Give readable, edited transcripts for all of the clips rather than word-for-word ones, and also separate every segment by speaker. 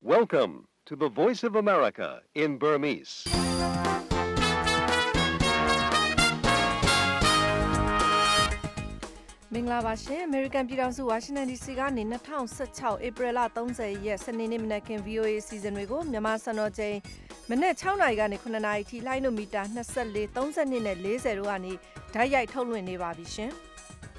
Speaker 1: Welcome to the Voice of America in Burmese.
Speaker 2: ။မင်္ဂလာပါရှင်။ American ပြည်ထောင်စု Washington DC ကနေ2016 April 30ရက်စနေနေ့မနက်ခင်း VOA အစီအစဉ်တွေကိုမြန်မာစံတော်ချိန်မနက်6နာရီကနေ9နာရီထိလိုင်းနိုမီတာ24 32နဲ့40တို့ကနေဓာတ်ရိုက်ထုတ်လွှင့်နေပါပြီရှင်။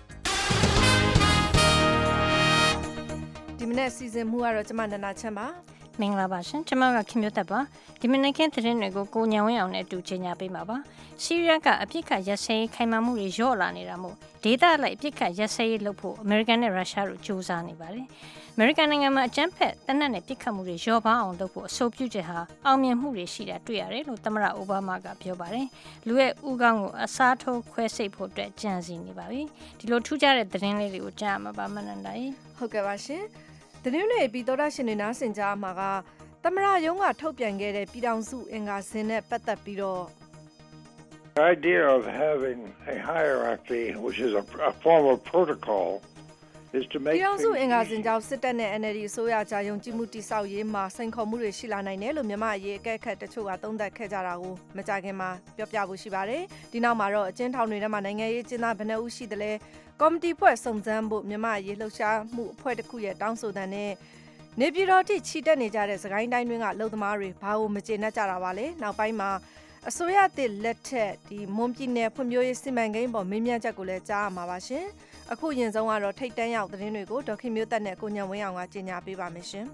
Speaker 2: ဒီမနက်အစီအစဉ်မှုကတော့ကျမနန္ဒာချမ်းပါ။
Speaker 3: မင်္ဂလာပါရှင်ကျွန်မကခင်မျိုးသက်ပါဒီမနေ့ကသတင်းတွေကိုကိုညံဝင်းအောင်နဲ့အတူကြေညာပေးမှာပါဆီးရီးယားကအပြစ်ခတ်ရက်စဲရေးခိုင်မာမှုတွေလျော့လာနေတာမို့ဒေသလိုက်အပြစ်ခတ်ရက်စဲရေးလုပ်ဖို့အမေရိကန်နဲ့ရုရှားတို့ကြိုးစားနေပါတယ်အမေရိကန်နိုင်ငံမှာအကြမ်းဖက်တနက်နဲ့ပြစ်ခတ်မှုတွေလျော့ပါအောင်လုပ်ဖို့အဆိုပြုချက်ဟာအောင်မြင်မှုတွေရှိတာတွေ့ရတယ်လို့သမ္မတအိုဘားမားကပြောပါတယ်လူရဲ့ဥကောင်းကိုအစားထိုးခွဲစိတ်ဖို့အတွက်ကြံစည်နေပါပြီဒီလိုထူးခြားတဲ့သတင်းလေးတွေကိုကြားမှာပါမနန္ဒာရေ
Speaker 2: ဟုတ်ကဲ့ပါရှင်သတင်းတွေပြီးသောတာရှင်တွေနားဆင်ကြမှာကသမ္မတရုံးကထုတ်ပြန်ခဲ့တဲ့ပြည်ထောင်စုအင်္ဂါစဉ်နဲ့ပတ်သက်ပြီးတော့
Speaker 4: The idea of having a hierarchy which is a form of protocol is to make
Speaker 2: ပြည်ထောင်စုအင်္ဂါစဉ်ကြောင့်စစ်တပ်နဲ့ NLD အစိုးရကြားယုံကြည်မှုတိဆောက်ရေးမှာစိန်ခေါ်မှုတွေရှိလာနိုင်တယ်လို့မြန်မာအရေးအကဲခတ်တချို့ကသုံးသပ်ခဲ့ကြတာကိုမကြခင်မှာပြောပြဖို့ရှိပါတယ်ဒီနောက်မှာတော့အကျဉ်းထောင်တွေထဲမှာနိုင်ငံရေးကျင်းသားဘယ်နှဦးရှိသလဲကော်မတီဖွဲ့စုံစမ်းဖို့မြန်မာအရေးလှုပ်ရှားမှုအဖွဲ့တစ်ခုရဲ့တောင်းဆိုတဲ့နဲ့နေပြည်တော်ထိချီတက်နေကြတဲ့စကိုင်းတိုင်းတွင်းကအလုံသမားတွေဘာလို့မကျေနပ်ကြတာပါလဲနောက်ပိုင်းမှာအစိုးရသစ်လက်ထက်ဒီမွန်ပြည်နယ်ဖွံ့ဖြိုးရေးစီမံကိန်းပေါ်မေးမြန်းချက်ကိုလည်းကြားရမှာပါရှင်အခုရင်ဆုံးကတော့ထိတ်တန်းရောက်သတင်းတွေကိုဒေါက်ခင်မျိုးသက်နဲ့ကိုညံဝင်းအောင်ကကြီးညာပေးပါမယ်ရှင်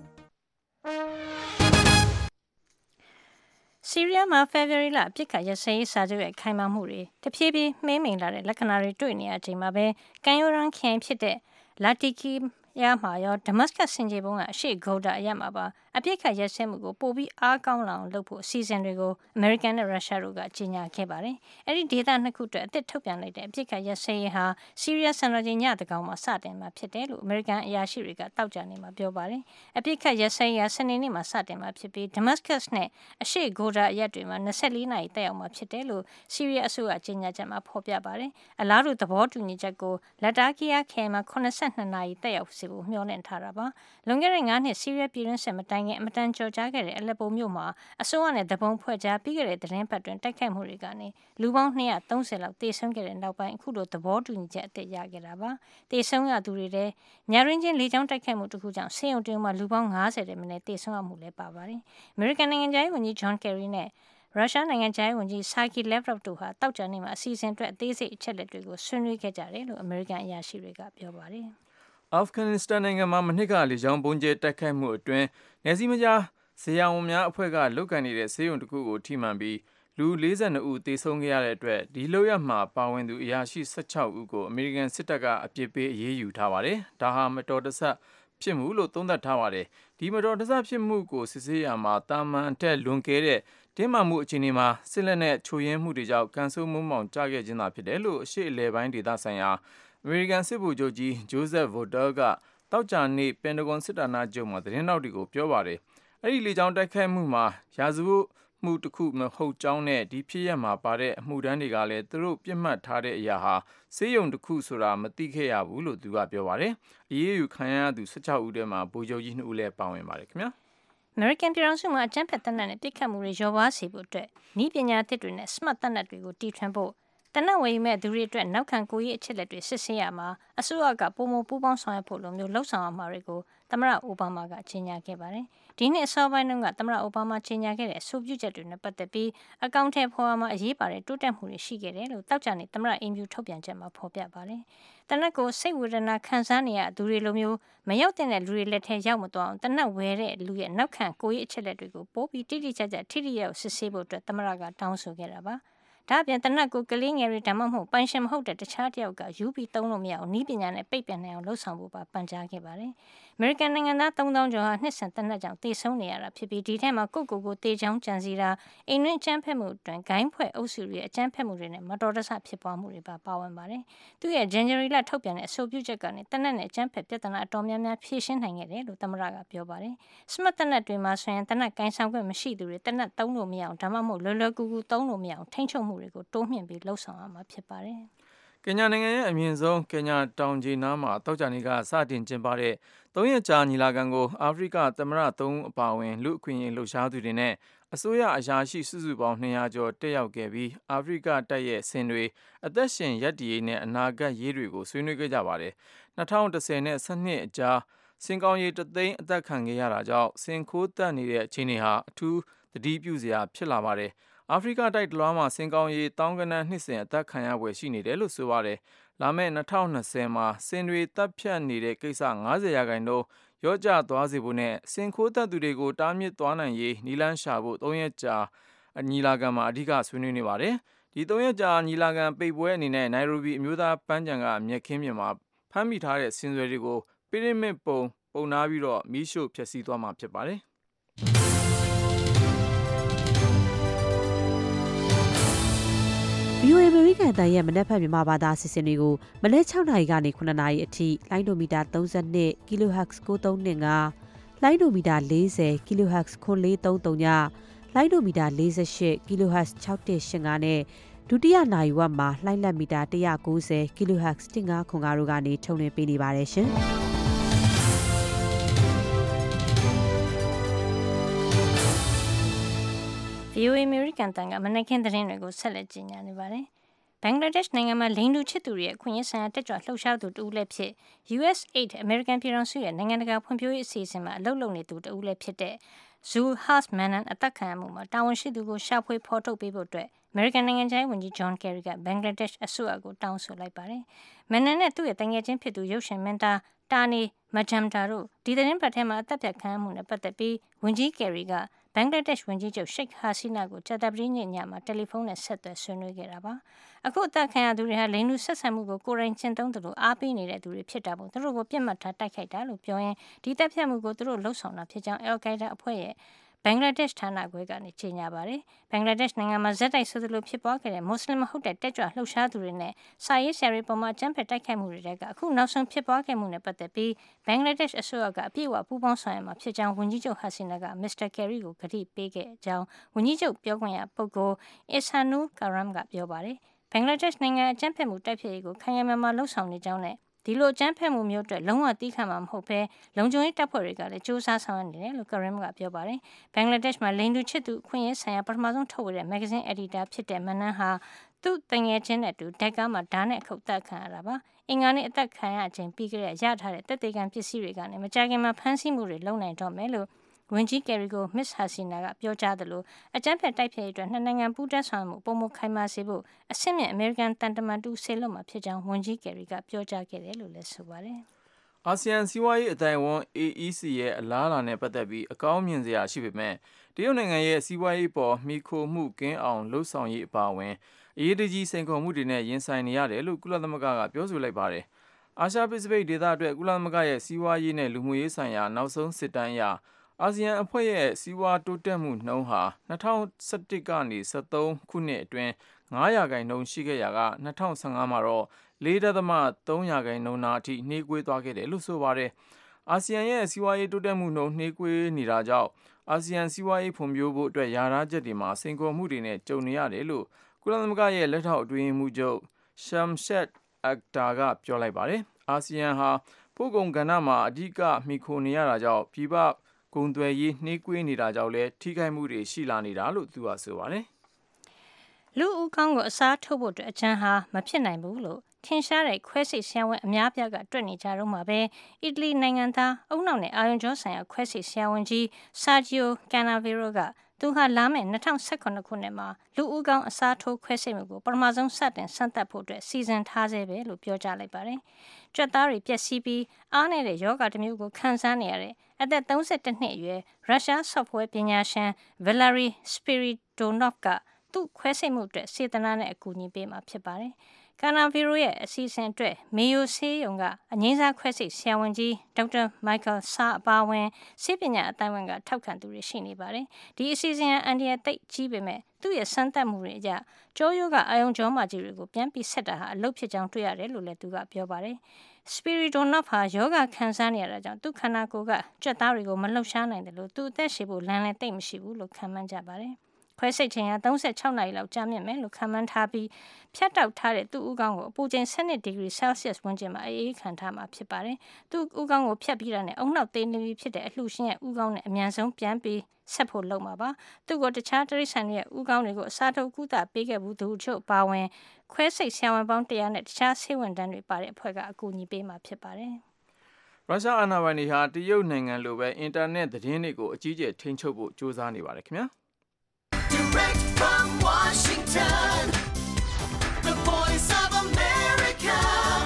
Speaker 3: ဆီးရီးယားမှာ February လအပြစ်ခတ်ရစရေးစာချုပ်ရဲ့ခိုင်မာမှုတွေတဖြည်းဖြည်းမှေးမှိန်လာတဲ့လက္ခဏာတွေတွေ့နေရချိန်မှာပဲကန်ယိုရန်ခရိုင်ဖြစ်တဲ့လာတီကီရမှာရောဒမတ်စကတ်စင်ကြေပုံကအရှိဂုဒအရမှာပါအပြစ်ခတ်ရက်စဲမှုကိုပိုပြီးအားကောင်းလာအောင်လုပ်ဖို့အစီအစဉ်တွေကိုအမေရိကန်နဲ့ရုရှားတို့ကကြေညာခဲ့ပါတယ်။အဲဒီဒေသနှစ်ခုအတွက်အသစ်ထုတ်ပြန်လိုက်တဲ့အပြစ်ခတ်ရက်စဲရေးဟာဆီးရီးယားစံတော်ချိန်ညတကောင်မှာစတင်မှာဖြစ်တယ်လို့အမေရိကန်အရာရှိတွေကတောက်ကြနေမှာပြောပါတယ်။အပြစ်ခတ်ရက်စဲရေးဟာစနေနေ့မှာစတင်မှာဖြစ်ပြီးဒမတ်စကတ်နဲ့အရှိဂုဒအရက်တွေမှာ24နာရီတက်ရောက်မှာဖြစ်တယ်လို့ဆီးရီးယားအစိုးရကြေညာချက်မှာဖော်ပြပါတယ်။အလားတူသဘောတူညီချက်ကိုလက်တာကီယာခရိုင်မှာ82နာရီတက်ရောက်စီဖို့မျှော်လင့်ထားတာပါ။လွန်ခဲ့တဲ့9နှစ်ဆီးရီးယားပြည်တွင်းစစ်မတိုင်ခင်အမတန်ကြော်ကြားခဲ့တဲ့အလက်ပိုမြို့မှာအစိုးရနဲ့တပုံဖွဲ့ကြားပြီးခဲ့တဲ့သတင်းပတ်တွင်တိုက်ခိုက်မှုတွေကနေလူပေါင်း230လောက်တေဆုံးခဲ့တဲ့နောက်ပိုင်းအခုလိုသဘောတူညီချက်အသစ်ရခဲ့တာပါ။တေဆုံးရသူတွေထဲညရင်းချင်းလေကြောင်းတိုက်ခိုက်မှုတစ်ခုကြောင့်ဆေးရုံတင်မှာလူပေါင်း90တဲ့မနေ့တေဆုံးရမှုလည်းပါပါတယ်။အမေရိကန်နိုင်ငံသားဝန်ကြီးဂျွန်ကယ်ရီနဲ့ရုရှားနိုင်ငံခြားရေးဝန်ကြီးဆာဂီလက်ဗရော့တို့ဟာတောက်ကြနေမှာအစီအစဉ်အတွက်အသေးစိတ်အချက်လက်တွေကိုဆွေးနွေးခဲ့ကြတယ်လို့အမေရိကန်အရာရှိတွေကပြောပါတယ်
Speaker 5: ။အာဖဂန်နစ္စတန်နိုင်ငံမှာမနှစ်ကလေကြောင်းပုံကျဲတိုက်ခိုက်မှုအတွင်းနယ်စည်းမခြားဇေယျဝန်များအဖွဲ့ကလုတ်ကန်နေတဲ့ဆေးရုံတစ်ခုကိုထိမှန်ပြီးလူ42ဦးသေဆုံးခဲ့ရတဲ့အတွက်ဒီလောက်ရမှာပါဝင်သူအရာရှိ16ဦးကိုအမေရိကန်စစ်တပ်ကအပြစ်ပေးအရေးယူထားပါတယ်။ဒါဟာမတော်တဆဖြစ်မှုလို့သုံးသပ်ထားပါတယ်။ဒီမတော်တဆဖြစ်မှုကိုစစ်ဆေးရမှာတာမန်တက်လွန်ကဲတဲ့တင်းမာမှုအခြေအနေမှာစစ်လက်နဲ့ချို့ယွင်းမှုတွေကြောင့်ကန်ဆိုးမှုမောင်ကျခဲ့ခြင်းသာဖြစ်တယ်လို့အရှေ့အလယ်ပိုင်းဒေသဆိုင်ရာအမေရိကန်စစ်ဗိုလ်ချုပ်ကြီးဂျိုးဇက်ဗိုဒယ်ကတောက်ကြနေ့ပင်တဂွန်စစ်ဌာနချုပ်မှာသတင်းတောက်တွေကိုပြောပါတယ်။အဲ့ဒီလေကြောင်းတိုက်ခိုက်မှုမှာရာဇဝတ်မှုတစ်ခုမဟုတ်ကြောင်းနဲ့ဒီဖြစ်ရပ်မှာပါတဲ့အမှုတန်းတွေကလည်းသူတို့ပြစ်မှတ်ထားတဲ့အရာဟာစေယုံတစ်ခုဆိုတာမသိခဲ့ရဘူးလို့သူကပြောပါတယ်။အရေးယူခံရသူ16ဦးထဲမှာဗိုလ်ချုပ်ကြီး2ဦးလည်းပါဝင်ပါတယ်ခင်ဗျာ။
Speaker 3: အမေရိကန်ပြည်ထောင်စုမှာအကြမ်းဖက်တပ်နက်နဲ့ပြစ်ခတ်မှုတွေလျော့ပါးစေဖို့အတွက်နည်းပညာသစ်တွေနဲ့ smart တပ်နက်တွေကိုတီထွင်ဖို့တနက်ဝယ်ယူမဲ့သူတွေအတွက်နောက်ခံကိုရေးအချက်လက်တွေစစ်ဆေးရမှာအစိုးရကပုံမပူးပေါင်းဆောင်ရွက်ဖို့လိုမျိုးလှုပ်ဆောင်ရမှာတွေကိုသမ္မတအိုဘားမားကကြေညာခဲ့ပါတယ်။ဒီနှစ်အစောပိုင်းတုန်းကသမ္မတအိုဘားမားကြေညာခဲ့တဲ့အဆိုပြုချက်တွေနဲ့ပတ်သက်ပြီးအကောင့်ထဲဖော်ရမှာအရေးပါတဲ့တိုးတက်မှုတွေရှိခဲ့တယ်လို့တောက်ကြနေသမ္မတအင်ဖြူထုတ်ပြန်ချက်မှာဖော်ပြပါတယ်။တနက်ကိုစိတ်ဝေဒနာခံစားနေရသူတွေလိုမျိုးမရောက်တဲ့လူတွေလက်ထဲရောက်မသွားအောင်တနက်ဝယ်တဲ့လူရဲ့နောက်ခံကိုရေးအချက်လက်တွေကိုပို့ပြီးတိတိကျကျထိထိရောက်စစ်ဆေးဖို့အတွက်သမ္မတကတောင်းဆိုခဲ့တာပါ။ဒါ့အပြင်တနက်ကိုကလေးငယ်တွေဒါမှမဟုတ်ပိုင်ရှင်မဟုတ်တဲ့တခြားတယောက်ကယူပြီးသုံးလို့မရအောင်ဤပညာနဲ့ပိတ်ပင်နိုင်အောင်လှုပ်ဆောင်ဖို့ပါပန်ကြားခဲ့ပါတယ်။အမေရိကန်နိုင်ငံသား3000ကျော်ဟာနှစ်စဉ်တနက်ကြောင့်တေဆုံးနေရတာဖြစ်ပြီးဒီထဲမှာကိုတေချောင်းကြံစီတာအိမ်တွင်းအကြမ်းဖက်မှုတွင်ဂိုင်းဖွဲ့အုပ်စုတွေအကြမ်းဖက်မှုတွေနဲ့မတော်တဆဖြစ်ပွားမှုတွေပါဝင်ပါတယ်။သူရဲ့ January လထုတ်ပြန်တဲ့အဆိုပြုချက်ကနေတနက်နဲ့အကြမ်းဖက်ပြဿနာအတော်များများဖြေရှင်းနိုင်ခဲ့တယ်လို့သမ္မတကပြောပါတယ်။ Smart တနက်တွေမှာဆိုရင်တနက်ကင်ဆောင်ခွင့်မရှိသူတွေတနက်သုံးလို့မရအောင်ဒါမှမဟုတ်လွယ်လွယ်ကူကူသုံးလို့မရအောင်ထိန်းချုပ်မှုတွေကိုတိုးမြှင့်ပြီးလှုပ်ဆောင်ရမှာဖြစ်ပါတယ်
Speaker 5: ကင်ညာနိုင်ငံရဲ့အမြင့်ဆုံးကင်ညာတောင်ခြေနားမှာတောက်ကြနေကစတင်ကျင်းပတဲ့ 3 ရက်ကြာညီလာခံကိုအာဖရိကသမ္မတ3အပါအဝင်လူ့အခွင့်အရေးလှုပ်ရှားသူတွေနဲ့အစိုးရအရာရှိစုစုပေါင်း200ကျော်တက်ရောက်ခဲ့ပြီးအာဖရိကတိုက်ရဲ့ဆင်တွေအသက်ရှင်ရပ်တည်ရေးနဲ့အနာဂတ်ရေးတွေကိုဆွေးနွေးခဲ့ကြပါတယ်။2010နဲ့12အကြားစင်ကောင်ရီတသိန်းအသက်ခံခဲ့ရတာကြောင့်စင်ခိုးတက်နေတဲ့အခြေအနေဟာအထူးသတိပြုစရာဖြစ်လာပါတယ်။အာဖရိကတိုက်တလွှားမှာစင်ကောင်ရီတောင်းကနန်းနှစ်စဉ်အသက်ခံရပွဲရှိနေတယ်လို့ဆိုပါတယ်။လာမယ့်2020မှာစင်တွေတပ်ဖြတ်နေတဲ့ကိစ္စ90%ရော့ကျသွားစေဖို့နဲ့စင်ခိုးတက်သူတွေကိုတားမြစ်သွားနိုင်ရေးနီလန်းရှာဖို့3ရက်ကြာညီလာခံမှာအဓိကဆွေးနွေးနေပါတယ်။ဒီ3ရက်ကြာညီလာခံပိတ်ပွဲအနေနဲ့နိုင်ရိုဘီအမျိုးသားပန်းခြံကမြက်ခင်းပြင်မှာဖမ်းမိထားတဲ့စင်စွယ်တွေကိုပိရမစ်ပုံနာပြီးတော့မီးရှို့ဖျက်ဆီးသွားမှာဖြစ်ပါတယ်။
Speaker 6: VOA အမေရိကန်တန်ရဲ့မနက်ဖြန်မြန်မာဘာသာအစီအစဉ်တွေကိုမနက်6နာရီကနေ9နာရီအထိလိုင်းဒိုမီတာ32 kHz 9325လိုင်းဒိုမီတာ40 kHz 9330ညလိုင်းဒိုမီတာ48 kHz 6185နဲ့ဒုတိယနာရီဝက်မှာလိုင်းလက်မီတာ190 kHz 1505တို့ကနေထုတ်လွှင့်ပေးနေပါတယ်ရှင်။
Speaker 3: VOA အမေရိကန်တန်ကမနက်ခင်းသတင်းတွေကိုဆက်လက်ကြီးညာနေပါတယ်။ဘင်္ဂလားဒေ့ရှ်နိုင်ငံမှာလိင်တူချစ်သူတွေရဲ့အခွင့်အရေးဆိုင်ရာတက်ကြွလှုပ်ရှားသူတဦးလည်းဖြစ် USAID အမေရိကန်ပြည်ထောင်စုရဲ့နိုင်ငံတကာဖွံ့ဖြိုးရေးအစီအစဉ်မှာအလုပ်လုပ်နေသူတဦးလည်းဖြစ်တဲ့ Zulhas Manan အသက်ခံရမှုမှာတာဝန်ရှိသူကိုရှာဖွေဖော်ထုတ်ပေးဖို့အတွက်အမေရိကန်နိုင်ငံခြားရေးဝန်ကြီး John Kerry ကဘင်္ဂလားဒေ့ရှ်အစိုးရကိုတောင်းဆိုလိုက်ပါတယ်။ Manan နဲ့သူ့ရဲ့တငယ်ချင်းဖြစ်သူရုပ်ရှင်မင်းသား Tani Majumdar တို့ဒီသတင်းပတ်ထဲမှာအသက်ဖြတ်ခံရမှုနဲ့ပတ်သက်ပြီးဝန်ကြီး Kerry ကဘင်္ဂလားဒေ့ရှ်ဝန်ကြီးချုပ်ရှိတ်ဟာစီနာကိုကြာသပတေးနေ့ညမှာတယ်လီဖုန်းနဲ့ဆက်သွယ်ဆွေးနွေးခဲ့တာပါ။အခုအသက်ခံရသူတွေဟာလိင်လူဆက်ဆံမှုကိုကိုယ်တိုင်ကျင့်သုံးသလိုအားပေးနေတဲ့သူတွေဖြစ်တာမို့သူတို့ကိုပြစ်မှတ်ထားတိုက်ခိုက်တာလို့ပြောရင်ဒီတပ်ဖြတ်မှုကိုသူတို့လှုပ်ဆောင်တာဖြစ်ကြောင်း Al-Qaeda အဖွဲ့ရဲ့ဘင်္ဂလားဒေ့ရှ်ဌာနခွဲကနေကြေညာပါတယ်။ဘင်္ဂလားဒေ့ရှ်နိုင်ငံမှာဇက်တိုက်ဆိုသလိုဖြစ်ပွားခဲ့တဲ့မွတ်စလင်မဟုတ်တဲ့တက်ကြွလှုပ်ရှားသူတွေနဲ့စာရေးဆရာတွေပေါ်မှာအကြမ်းဖက်တိုက်ခိုက်မှုတွေကအခုနောက်ဆုံးဖြစ်ပွားခဲ့မှုနဲ့ပတ်သက်ပြီးဘင်္ဂလားဒေ့ရှ်အစိုးရကအပြည့်အဝပူးပေါင်းဆောင်ရွက်မှာဖြစ်ကြောင်းဝန်ကြီးချုပ်ဟာစီနာကမစ္စတာကယ်ရီကိုကတိပေးခဲ့ကြောင်းဝန်ကြီးချုပ်ပြောခွင့်ရပုဂ္ဂိုလ် Ihsanul Karim ကပြောပါတယ်။ဘင်္ဂလားဒေ့ရှ်နိုင်ငံအကြမ်းဖက်မှုတိုက်ဖျက်ရေးကိုခိုင်ခိုင်မာမာလှုပ်ဆောင်နေကြောင်းနဲ့ဒီလိုအကြမ်းဖက်မှုမျိုးအတွက်လုံးဝတီးခံမှာမဟုတ်ဘဲလုံခြုံရေးတပ်ဖွဲ့တွေကလည်းစူးစမ်းဆောင်ရွက်နေတယ်လို့ Karim ကပြောပါတယ်။ဘင်္ဂလားဒေ့ရှ်မှာလိင်တူချစ်သူအခွင့်အရေးဆိုင်ရာပထမဆုံးထုတ်ဝေတဲ့မဂ္ဂဇင်းအယ်ဒီတာဖြစ်တဲ့မနန်းဟာသူ့တငယ်ချင်းနဲ့အတူဒက်ကားမှာဓာတ်နဲ့အခုတ်တက်ခံရတာပါ။အင်္ဂါနေ့အသက်ခံရခြင်းပြီးကြတဲ့ရထားတဲ့တပ်သေးကံပစ္စည်းတွေကနေမကြခင်မှာဖမ်းဆီးမှုတွေလုပ်နိုင်တော့မယ်လို့ဝန်ကြီးကယ်ရီကိုမစ္စဟာစီနာကပြောကြားသလိုအကြမ်းဖက်တိုက်ဖျက်ရေးအတွက်နှစ်နိုင်ငံပူးတွဲဆောင်မှုပုံမခိုင်မာစေဖို့အဆင့်မြင့်အမေရိကန်တန်တမန်တူဆေလွတ်မှာဖြစ်ကြောင်းဝန်ကြီးကယ်ရီကပြောကြားခဲ့တယ်လို့လည်းဆိုပါတယ်
Speaker 5: ။အာဆီယံစီးပွားရေးအတိုင်းအဝန် AEC ရဲ့အလားအလာနဲ့ပတ်သက်ပြီးအကောင်းမြင်စရာရှိပေမဲ့တရုတ်နိုင်ငံရဲ့စီးပွားရေးပေါ်မှီခိုမှုကင်းအောင်လှုပ်ဆောင်ရေးအပါအဝင်အရေးတကြီးစိန်ခေါ်မှုတွေနဲ့ရင်ဆိုင်နေရတယ်လို့ကုလသမဂ္ဂကပြောဆိုလိုက်ပါတယ်။အာရှပစိဖိတ်ဒေသအတွက်ကုလသမဂ္ဂရဲ့စီးပွားရေးနဲ့လူမှုရေးဆိုင်ရာနောက်ဆုံးစစ်တမ်းအရအာဆီယံအဖွဲ့ရဲ့စီးပွားတိုးတက်မှုနှုန်းဟာ2011ကနေ13ခုနှစ်အတွင်း9%ရှိခဲ့ရာက2015မှာတော့4.3%နာအထိနှေးကွေးသွားခဲ့တယ်လို့ဆိုပါတယ်။အာဆီယံရဲ့စီးပွားရေးတိုးတက်မှုနှုန်းနှေးကွေးနေတာကြောင့်အာဆီယံစီးပွားရေးဖွံ့ဖြိုးဖို့အတွက်ယာထားချက်တွေမှာစိန်ခေါ်မှုတွေနဲ့ကြုံနေရတယ်လို့ကုလသမဂ္ဂရဲ့လက်ထောက်အတွင်းရေးမှူးချုပ် Shamshed Akhtar ကပြောလိုက်ပါတယ်။အာဆီယံဟာပို့ကုန်ကဏ္ဍမှာအဓိကမှီခိုနေရတာကြောင့်ပြည်ပကုန်သွယ်ရေးနှေးကွေးနေတာကြောင့်လည်းထိခိုက်မှုတွေရှိလာနေတာလို့သူကဆိုပါတယ်
Speaker 3: ။လူဦးခေါင်းကိုအစားထိုးဖို့အတွက်အချမ်းဟာမဖြစ်နိုင်ဘူးလို့ထင်ရှားတဲ့ခွဲစိတ်ဆရာဝန်အများပြားကတွေ့နေကြတော့မှာပဲအီတလီနိုင်ငံသားအုံနောက်နဲ့အာယုံကြောဆိုင်ရာခွဲစိတ်ဆရာဝန်ကြီး Sergio Canavero ကသူဟာလာမယ့်2018ခုနှစ်မှာလူဦးခေါင်းအစားထိုးခွဲစိတ်မှုကိုပထမဆုံးစတင်စမ်းသပ်ဖို့အတွက်စီစဉ်ထားစေပဲလို့ပြောကြားလိုက်ပါတယ်။ကြွက်သားတွေပျက်စီးပြီးအားနည်းတဲ့ယောဂတစ်မျိုးကိုခံစားနေရတဲ့အသက်32နှစ်အရွယ်ရုရှား software ပညာရှင် Valery Spiridonov ကသူ့ခွဲစိတ်မှုအတွက်စေတနာနဲ့အကူအညီပေးမှာဖြစ်ပါတယ်။ Canavero ရဲ့အစီအစဉ်အတွက်မေယိုဆေးရုံကအငြိမ်းစားခွဲစိတ်ဆရာဝန်ကြီးဒေါက်တာ Michael Sa အပါအဝင်ဆေးပညာအတိုင်းဝန်ကထောက်ခံသူတွေရှိနေပါတယ်။ဒီအစီအစဉ်အန်ဒီယာသိပ်ကြီးပေမဲ့သူ့ရဲ့စမ်းသပ်မှုတွေအရကြောရိုးကအာယုံကြောမကြီးတွေကိုပြန်ပြီးဆက်တာဟာအလုပ်ဖြစ်ကြောင်းတွေ့ရတယ်လို့လည်းသူကပြောပါတယ်။ Spiridonov ဟာယောဂခံစားနေရတာကြောင့်သူ့ခန္ဓာကိုယ်ကကြွက်သားတွေကိုမလှုပ်ရှားနိုင်တယ်လို့သူ့အသက်ရှည်ဖို့လမ်းလည်းသိပ်မရှိဘူးလို့ခန့်မှန်းကြပါတယ်။ခွဲစိတ်ချိန်ဟာ36နာရီလောက်ကြာမြင့်မယ်လို့ခန့်မှန်းထားပြီးဖြတ်တောက်ထားတဲ့သူ့ဦးခေါင်းကိုအပူချိန်12ဒီဂရီ Celsius ဝန်းကျင်မှာအေးခံထားမှာဖြစ်ပါတယ်။သူ့ဦးခေါင်းကိုဖြတ်ပြီးတာနဲ့အုံနောက်သေးနေပြီဖြစ်တဲ့အလှရှင်ရဲ့ဦးခေါင်းနဲ့အမြန်ဆုံးပြန်ပြီးဆက်ဖို့လုပ်မှာပါ။သူ့ကိုတခြားတိရစ္ဆာန်တွေရဲ့ဦးခေါင်းတွေကိုအစားထိုးကုသပေးခဲ့ဘူးသူတို့ပါဝင်ခွဲစိတ်ဆရာဝန်ပေါင်း100နဲ့တခြားဆေးဝန်ထမ်းတွေပါတဲ့အဖွဲ့ကအကူအညီပေးမှာဖြစ်ပါတယ်။
Speaker 5: ရုရှားအာဏာပိုင်တွေဟာတရုတ်နိုင်ငံလိုပဲအင်တာနက်သတင်းတွေကိုအကြီးအကျယ်ထိန်းချုပ်ဖို့ကြိုးစားနေပါတယ်ခင်ဗျာ
Speaker 7: Direct from Washington, the voice of America,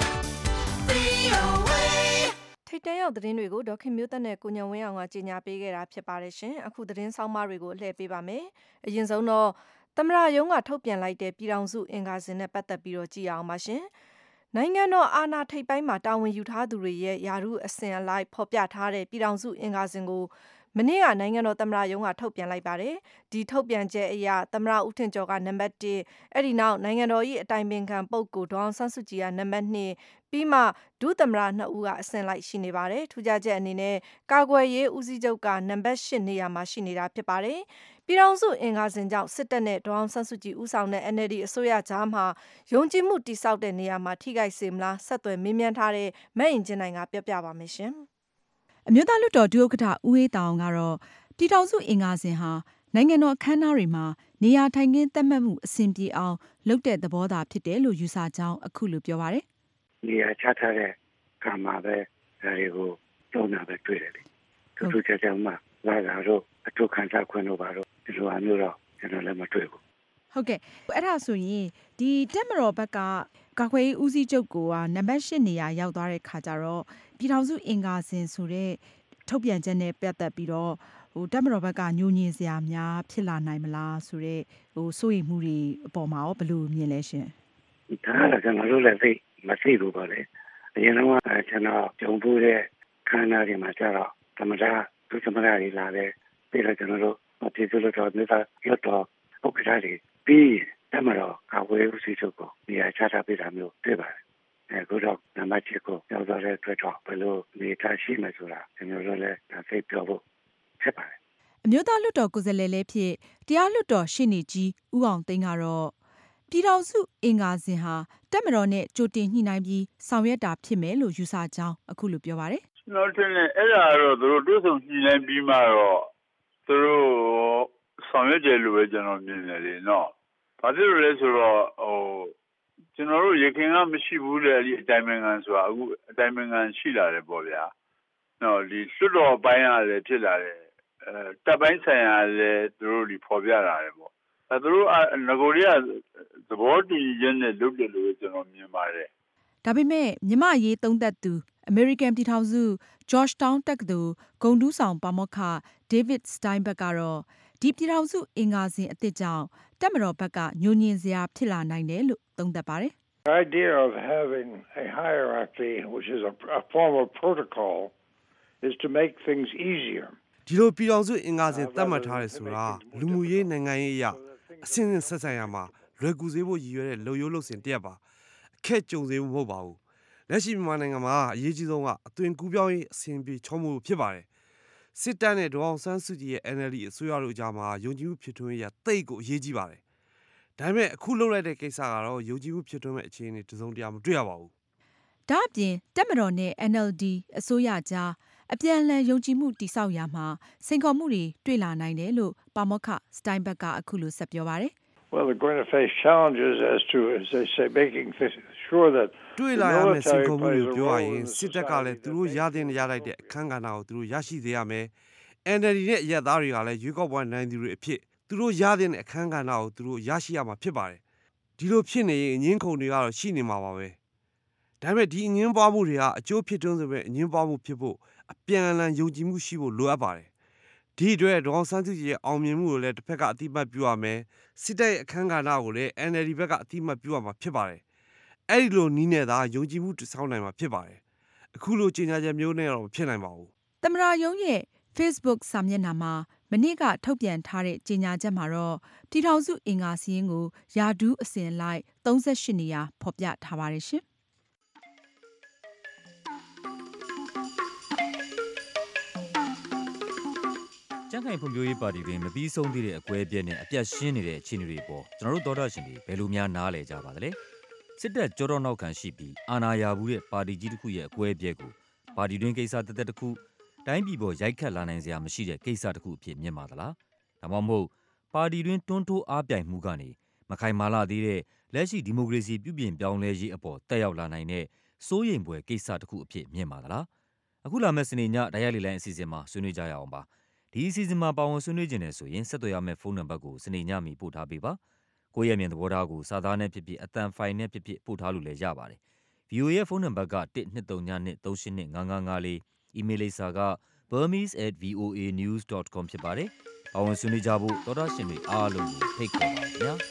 Speaker 7: VOA.
Speaker 2: ထိတ်တန့်ရောက်သတင်းတွေကိုဒေါခင်မျိုးသက်နဲ့ကိုညံဝင်းအောင်ကကြီးညာပေးခဲ့တာဖြစ်ပါတယ်ရှင်အခုသတင်းဆောင်မတွေကိုအလှည့်ပေးပါမယ်အရင်ဆုံးတော့သမရယုံကထုတ်ပြန်လိုက်တဲ့ပြည်ထောင်စုအင်္ဂါစဉ်နဲ့ပတ်သက်ပြီးတော့ကြည့်အောင်ပါရှင်နိုင်ငံတော်အာဏာထိပ်ပိုင်းမှာတာဝန်ယူထားသူတွေရဲ့ယာရုအစဉ်အလိုက်ဖော်ပြထားတဲ့ပြည်ထောင်စုအင်္ဂါစဉ်ကိုမနေ့ကနိုင်ငံတော်သမ္မတရုံးကထုတ်ပြန်လိုက်ပါတယ်ဒီထုတ်ပြန်ချက်အရသမ္မတဦးထင်ကျော်ကနံပါတ်1အဲ့ဒီနောက်နိုင်ငံတော်၏အတိုင်ပင်ခံပုဂ္ဂိုလ်ဒေါအောင်ဆန်းစုကြည်ကနံပါတ်2ပြီးမှဒုသမ္မတ2ဦးကအစဉ်လိုက်ရှိနေပါတယ်ထူးခြားချက်အနေနဲ့ကာကွယ်ရေးဦးစီးချုပ်ကနံပါတ်8နေရာမှာရှိနေတာဖြစ်ပါတယ်ပြည်ထောင်စုအင်္ဂါစဉ်ကြောင့်စစ်တပ်နဲ့ဒေါအောင်ဆန်းစုကြည်ဦးဆောင်တဲ့ NLD အစိုးရကြားမှာယုံကြည်မှုတိစောက်တဲ့နေရာမှာထိခိုက်စေမလားဆက်သွယ်မေးမြန်းထားတဲ့မဲ့အင်ဂျင်နိုင်ကပြောပြပါမယ်ရှင်
Speaker 8: အမျိုးသားလွှတ်တော်ဒုဥက္ကဋ္ဌဦးအေးတောင်ကတော့ပြည်ထောင်စုအင်္ဂါစဉ်ဟာနိုင်ငံတော်အခမ်းအနားတွေမှာနေရာထိုင်ခင်းသတ်မှတ်မှုအဆင်ပြေအောင်လုပ်တဲ့သဘောသာဖြစ်တယ်လို့ယူဆကြောင်းအခုလိုပြောပါတယ်
Speaker 4: ။နေရာချထားတဲ့ကံမှာပဲဒါတွေကိုသုံးတာပဲတွေ့တယ်လေ။သူတို့ကြောင့်မှလာတာတော့အထုခံစားခွင့်လို့ပါတော့ဒီလိုအမျိုးတော့ကျွန်တော်လည်းမတွေ့ဘူး
Speaker 8: ။ဟုတ်ကဲ့အဲ့ဒါဆိုရင်ဒီတက်မတော်ဘက်ကကာကွယ်ရေးဦးစီးချုပ်ကနံပါတ်8နေရာရောက်သွားတဲ့ခါကျတော့ပြည်ထောင်စုအင်္ဂါစဉ်ဆိုတဲ့ထုတ်ပြန်ချက်နဲ့ပတ်သက်ပြီးတော့တက်မတော်ဘက်ကညှို့ညင်စရာများဖြစ်လာနိုင်မလားဆိုတဲ့စိုးရိမ်မှုတွေအပေါ်မှာရောဘယ်လိုမြင်လဲရှင်
Speaker 4: ။ဒါကကျွန်တော်တို့လည်းမသိဘူးပါလေ။အရင်တော့ကျွန်တော်ကြုံဖို့တဲ့ခန္ဓာတွေမှာကျတော့သမ္မတဒုသမ္မတတွေလာတယ်ပြီးတော့ကျွန်တော်တို့ပြည်သူ့လွှတ်တော်နေတာရွတ်တော်ဥက္ကဋ္ဌတွေပြီးတက်မတော်ကာကွယ်ရေးဦးစီးချုပ်ကိုနေရာချထားပေးတာမျိုးတွေ့ပါတယ်။အခုတော့နံပါတ်7ကိုပြောသွားတဲ့အတွက်တော့ဘယ်လိုနေထားရှိမယ်ဆိုတာကျွန်တော်တို့လည်းသိပြောဖို့ဖြစ်ပါတယ်
Speaker 8: အမျိုးသားလွှတ်တော်ကိုယ်စားလှယ်လည်းဖြစ်တရားလွှတ်တော်ရှေ့နေကြီးဦးအောင်သိန်းကတော့ပြည်ထောင်စုအင်္ဂါစဉ်ဟာတက်မတော်နဲ့ကြိုတင်ညှိနှိုင်းပြီးဆောင်ရွက်တာဖြစ်မယ်လို့ယူဆကြောင်းအခုလိုပြောပါတယ်
Speaker 9: ကျွန်တော်ထင်တယ်အဲ့ဒါတော့သူတို့တွဲဆုံညှိနှိုင်းပြီးမှတော့သူတို့ဆောင်ရွက်တယ်လို့ပဲကျွန်တော်မြင်တယ်လေနော်ဘာဖြစ်လို့လဲဆိုတော့ကျွန်တော်တို့ရခိုင်ကမရှိဘူးလေဒီအတိုင်းနိုင်ငံဆိုတာအခုအတိုင်းနိုင်ငံရှိလာတယ်ပေါ့ဗျာနော်ဒီလွှတ်တော်ပိုင်းရတယ်ဖြစ်လာတယ်တပ်ပိုင်းဆိုင်ရာလည်းသူတို့ဒီဖော်ပြလာတယ်ပေါ့သူတို့ငကိုရီးယားသဘောတူညီချက်နဲ့လုပ်တယ်လို့ကျွန်တော်မြင်ပါတယ်
Speaker 8: ဒါပေမဲ့မြမရေးသုံးသက်သူအမေရိကန်ပြည်ထောင်စု Georgetown တက္ကသိုလ်ဂုဏ်ထူးဆောင်ပါမောက္ခ David Steinberg ကတော့ဒီပြည်ထောင်စုအင်္ဂါစဉ်အသစ်ကြောင့်တက်မတော်ဘက်ကညှို့ညင်စရာဖြစ်လာနိုင်တယ်လို့သုံးသပ်ပါတယ်
Speaker 4: The idea of having a hierarchy which is a form of protocol is to make things easier
Speaker 10: ဒီလိုပြည်တော်စုအင်္ဂါစဉ်သတ်မှတ်ထားတယ်ဆိုတာလူမှုရေးနိုင်ငံရေးအရအဆင့်ဆင့်ဆက်ဆံရမှာလွယ်ကူစေဖို့ရည်ရွယ်တဲ့လုံရိုးလုံစဉ်တရက်ပါအခက်ကြုံစေဖို့မဟုတ်ပါဘူးလက်ရှိမြန်မာနိုင်ငံမှာအရေးကြီးဆုံးကအသွင်ကူးပြောင်းရေးအစဉ်ပြေချောမှုဖြစ်ပါတယ်စစ်တပ်နဲ့ဒေါအောင်ဆန်းစုကြည်ရဲ့ NLD အစိုးရတို့ကြားမှာယုံကြည်မှုဖြစ်ထွန်းရေးတိတ်ကိုအရေးကြီးပါတယ်ဒါပေမဲ့အခုလုပ်လိုက်တဲ့ကိစ္စကတော့ယုံကြည်မှုဖြစ်ထွန်းမဲ့အခြေအနေတစုံတရာမတွေ့ရပါဘူး
Speaker 8: ဒါအပြင်တက်မတော်နဲ့ NLD အစိုးရကြားအပြန်အလှန်ယုံကြည်မှုတိဆောက်ရာမှာစိန်ခေါ်မှုတွေတွေ့လာနိုင်တယ်လို့ပါမောက္ခ Steinberg ကအခုလိုဆက်ပြောပါတယ်
Speaker 4: Well, they're going to face challenges as they say, making sure that
Speaker 10: တွေ့လာရမယ့်စိန်ခေါ်မှုတွေပြောရရင်စစ်တပ်ကလည်းသူတို့ရတဲ့ရလိုက်တဲ့အခမ်းကဏ္ဍကိုသူတို့ရရှိစေရမယ် NLD နဲ့အရက်သားတွေကလည်းရွေးကောက်ပွဲနိုင်သူတွေအဖြစ်သူတို့ရတဲ့အခမ်းကဏ္ဍကိုသူတို့ရရှိရမှာဖြစ်ပါတယ်ဒီလိုဖြစ်နေရင်အငင်းခုန်တွေကတော့ရှိနေမှာပါပဲဒါပေမဲ့ဒီအငင်းပွားမှုတွေကအကျိုးဖြစ်တွန်းဆိုပဲအငင်းပွားမှုဖြစ်ဖို့အပြန်အလှန်ယုံကြည်မှုရှိဖို့လိုအပ်ပါတယ်ဒီအတွက်ဒေါအောင်ဆန်းစုကြည်ရဲ့အောင်မြင်မှုကိုလည်းတစ်ဖက်ကအတိအမှတ်ပြုရမယ်စစ်တပ်ရဲ့အခမ်းကဏ္ဍကိုလည်း NLD ဘက်ကအတိအမှတ်ပြုရမှာဖြစ်ပါတယ်အဲ့ဒီလိုနီးနဲ့သာယုံကြည်မှုတည်ဆောက်နိုင်မှာဖြစ်ပါတယ်အခုလိုကြေညာချက်မျိုးနဲ့တော့မဖြစ်နိုင်ပါဘူး
Speaker 8: သမ္မတရုံးရဲ့ Facebook စာမျက်နှာမှာမနေ့ကထုတ်ပြန်ထားတဲ့ကြေညာချက်မှာတော့ပြည်ထောင်စုအင်္ဂါစီးရင်ကိုယာဒူးအစဉ်လိုက်38နေရာဖော်ပြထားပါတယ်ရှင်
Speaker 11: ကြံ့ခိုင်ဖွံ့ဖြိုးရေးပါတီတွင်မပြီးဆုံးသေးတဲ့အကွဲအပြဲနဲ့အပြတ်ရှင်းနေတဲ့အခြေအနေတွေပေါ်ကျွန်တော်တို့သောတာရှင်တွေဘယ်လိုများနားလည်ကြပါသလဲစစ်တပ်ကြောတော့နောက်ခံရှိပြီးအာဏာရဘူးတဲ့ပါတီကြီးတစ်ခုရဲ့အကွဲအပြဲကိုပါတီတွင်ကိစ္စတစ်ခုတိုင်းပြည်ပေါ်ရိုက်ခတ်လာနိုင်စရာမရှိတဲ့ကိစ္စတစ်ခုအဖြစ်မြင်ပါသလားဒါမှမဟုတ်ပါတီတွင်တွန်းတိုးအားပြိုင်မှုကနေမခိုင်မာလာသေးတဲ့လက်ရှိဒီမိုကရေစီပြုပြင်ပြောင်းလဲရေးအပေါ်တက်ရောက်လာနိုင်တဲ့စိုးရိမ်ဖွယ်ကိစ္စတစ်ခုအဖြစ်မြင်ပါသလားအခုလာမယ့်စနေညဓာတ်ရိုက်လေလိုင်းအစီအစဉ်မှာဆွေးနွေးကြရအောင်ပါဒီအစီအစဉ်မှာပါဝင်ဆွေးနွေးခြင်းနဲ့ဆိုရင်ဆက်သွယ်ရမယ့်ဖုန်းနံပါတ်ကိုစနေညမီပို့ထားပေးပါကိုယ့်ရဲ့မြင်သဘောထားကိုစာသားနဲ့ဖြစ်ဖြစ်အသံဖိုင်နဲ့ဖြစ်ဖြစ်ပို့ထားလို့လည်းရပါတယ် VOA ရဲ့ဖုန်းနံပါတ်က12393895554အီးမေးလ်လိပ်စာက burmese@voanews.com ဖြစ်ပါတယ်ပါဝင်ဆွေးနွေးကြဖို့သောတာရှင်တွေအားလုံးကိုဖိတ်ခေါ်ပါခင်ဗျာ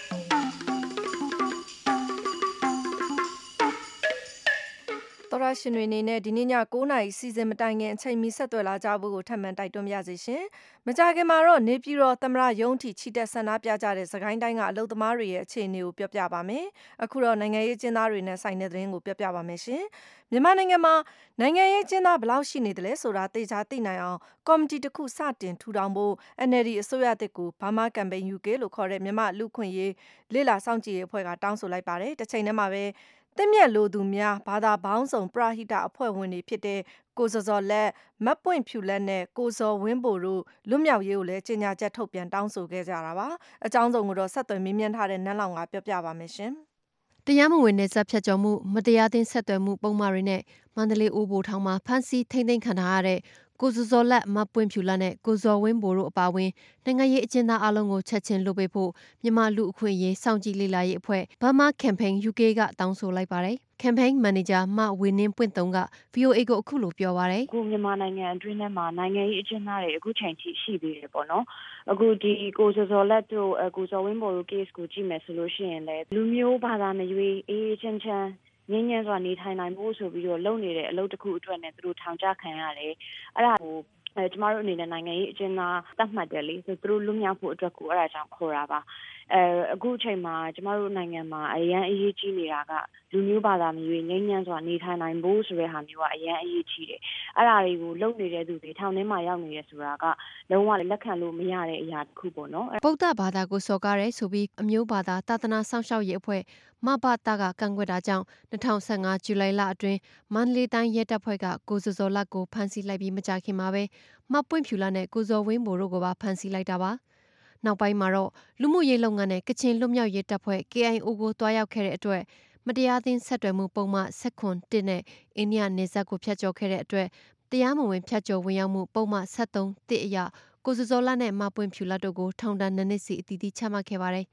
Speaker 2: တော်ရရှင်တွေအနေနဲ့ဒီနေ့ည9:00နာရီစီစဉ်မတိုင်ခင်အချိန်မီဆက်သွယ်လာကြဖို့ကိုထပ်မံတိုက်တွန်းပါရစေရှင်။မကြာခင်မှာတော့နေပြည်တော်သမ္မတရုံးထိချီတက်ဆန္ဒပြကြတဲ့စကိုင်းတိုင်းကအလုပ်သမားတွေရဲ့အခြေအနေကိုပြောပြပါမယ်။အခုတော့နိုင်ငံရေးကျင်းသားတွေနဲ့ဆိုင်တဲ့သတင်းကိုပြောပြပါမယ်ရှင်။မြန်မာနိုင်ငံမှာနိုင်ငံရေးကျင်းသားဘယ်လောက်ရှိနေသလဲဆိုတာသိချာသိနိုင်အောင်ကော်မတီတစ်ခုစတင်ထူထောင်ဖို့ NLD အစိုးရတစ်ကို Burma Campaign UK လို့ခေါ်တဲ့မြန်မာလူခွင့်ရေးလေ့လာစောင့်ကြည့်ရေးအဖွဲ့ကတောင်းဆိုလိုက်ပါတယ်။တစ်ချိန်တည်းမှာပဲတက်မြက်လိုသူများဘာသာပေါင်းစုံပရဟိတအဖွဲ့ဝင်တွေဖြစ်တဲ့ကိုစောစောလက်မတ်ပွင့်ဖြူလက်နဲ့ကိုစောဝင်းဘိုတို့လွတ်မြောက်ရေးကိုလည်းကြေညာချက်ထုတ်ပြန်တောင်းဆိုခဲ့ကြတာပါအကြောင်းစုံကိုတော့ဆက်သွယ်မေးမြန်းထားတဲ့နန်းလောင်ကပြောပြပါမယ်ရှင်
Speaker 12: တရားမဝင်တဲ့ဇက်ဖြတ်ကျော်မှုမတရားသင်းဆက်သွယ်မှုပုံမှားတွေနဲ့မန္တလေးအိုးဘိုထောင်မှာဖမ်းဆီးထိန်းသိမ်းခံထားရတဲ့ကိုစောစောလက်မပွင့်ဖြူလက်နဲ့ကိုစောဝင်းဘိုတို့အပါအဝင်နိုင်ငံရေးအကျဉ်းသားအလုံးကိုချက်ချင်းလွှတ်ပေးဖို့မြန်မာလူအခွင့်အရေးစောင့်ကြည့်လေ့လာရေးအဖွဲ့ Burma Campaign UK ကတောင်းဆိုလိုက်ပါတယ်။ Campaign Manager မဝေနင်းပွင့်တုံးက VOA ကိုအခုလိုပြောပါတယ်
Speaker 13: ။အခုမြန်မာနိုင်ငံအတွင်းထဲမှာနိုင်ငံရေးအကျဉ်းသားတွေအခုချိန်ထိရှိသေးတယ်ပေါ့နော်။အခုဒီကိုစောစောလက်တို့ကိုစောဝင်းဘိုတို့ case ကိုကြည့်မယ်ဆိုလို့ရှိရင်လည်းလူမျိုးဘာသာမရွေးအေးချမ်းချမ်းငင်းငင်းစွာနေထိုင်နိုင်ဖို့ဆိုပြီးတော့လုပ်နေတဲ့အလုပ်တစ်ခုအတွက်နဲ့သူတို့ထောင်ချခံရတယ်။အဲ့ဒါကိုကျမတို့အနေနဲ့နိုင်ငံရေးအကျဉ်းသားသတ်မှတ်တယ်လေသူတို့လွတ်မြောက်ဖို့အတွက်ကိုအဲ့ဒါကြောင့်ခေါ်တာပါအခုအချိန်မှာကျမတို့နိုင်ငံမှာအရန်အရေးကြီးနေတာကလူမျိုးဘာသာမျိုးငြိမ်းချမ်းစွာနေထိုင်နိုင်ဖို့ဆိုတဲ့ဟာမျိုးကအရန်အရေးကြီးတယ်အဲ့ဒါတွေကိုလုပ်နေတဲ့သူတွေထောင်ထဲမှာရောက်နေရဆိုတာကလုံးဝလက်ခံလို့မရတဲ့အရာတစ်ခုပေါ့နော်
Speaker 12: ဗုဒ္ဓဘာသာကိုစော်ကားရဲဆိုပြီးအမျိုးဘာသာသာသနာဆောင်ရှောက်ရေးအဖွဲ့မဘတာကကန့်ကွက်တာကြောင့်2015ဇူလိုင်လအတွင်းမန္တလေးတိုင်းရဲတပ်ဖွဲ့ကကိုစောစောလက်ကိုဖမ်းဆီးလိုက်ပြီးမကြာခင်မှာပဲမပွင့်ဖြူလာနဲ့ကိုစောဝင်းဘိုတို့ကိုပါဖမ်းဆီးလိုက်တာပါနောက်ပိုင်းမှာတော့လူမှုရေးလုပ်ငန်းနဲ့ကချင်လွတ်မြောက်ရေးတပ်ဖွဲ့ KIO ကိုတွားရောက်ခဲ့တဲ့အတွက်မတရားသင်းဆက်သွယ်မှုပုံမှန်7-1နဲ့အိန္ဒိယနယ်စပ်ကိုဖျက်ကျော်ခဲ့တဲ့အတွက်တရားမဝင်ဖျက်ကျော်ဝင်ရောက်မှုပုံမှန်73-1အရကိုစောစောလက်နဲ့မပွင့်ဖြူလက်တို့ကိုထောင်ဒဏ်2နှစ်စီအသီးသီးချမှတ်ခဲ့ပါတယ်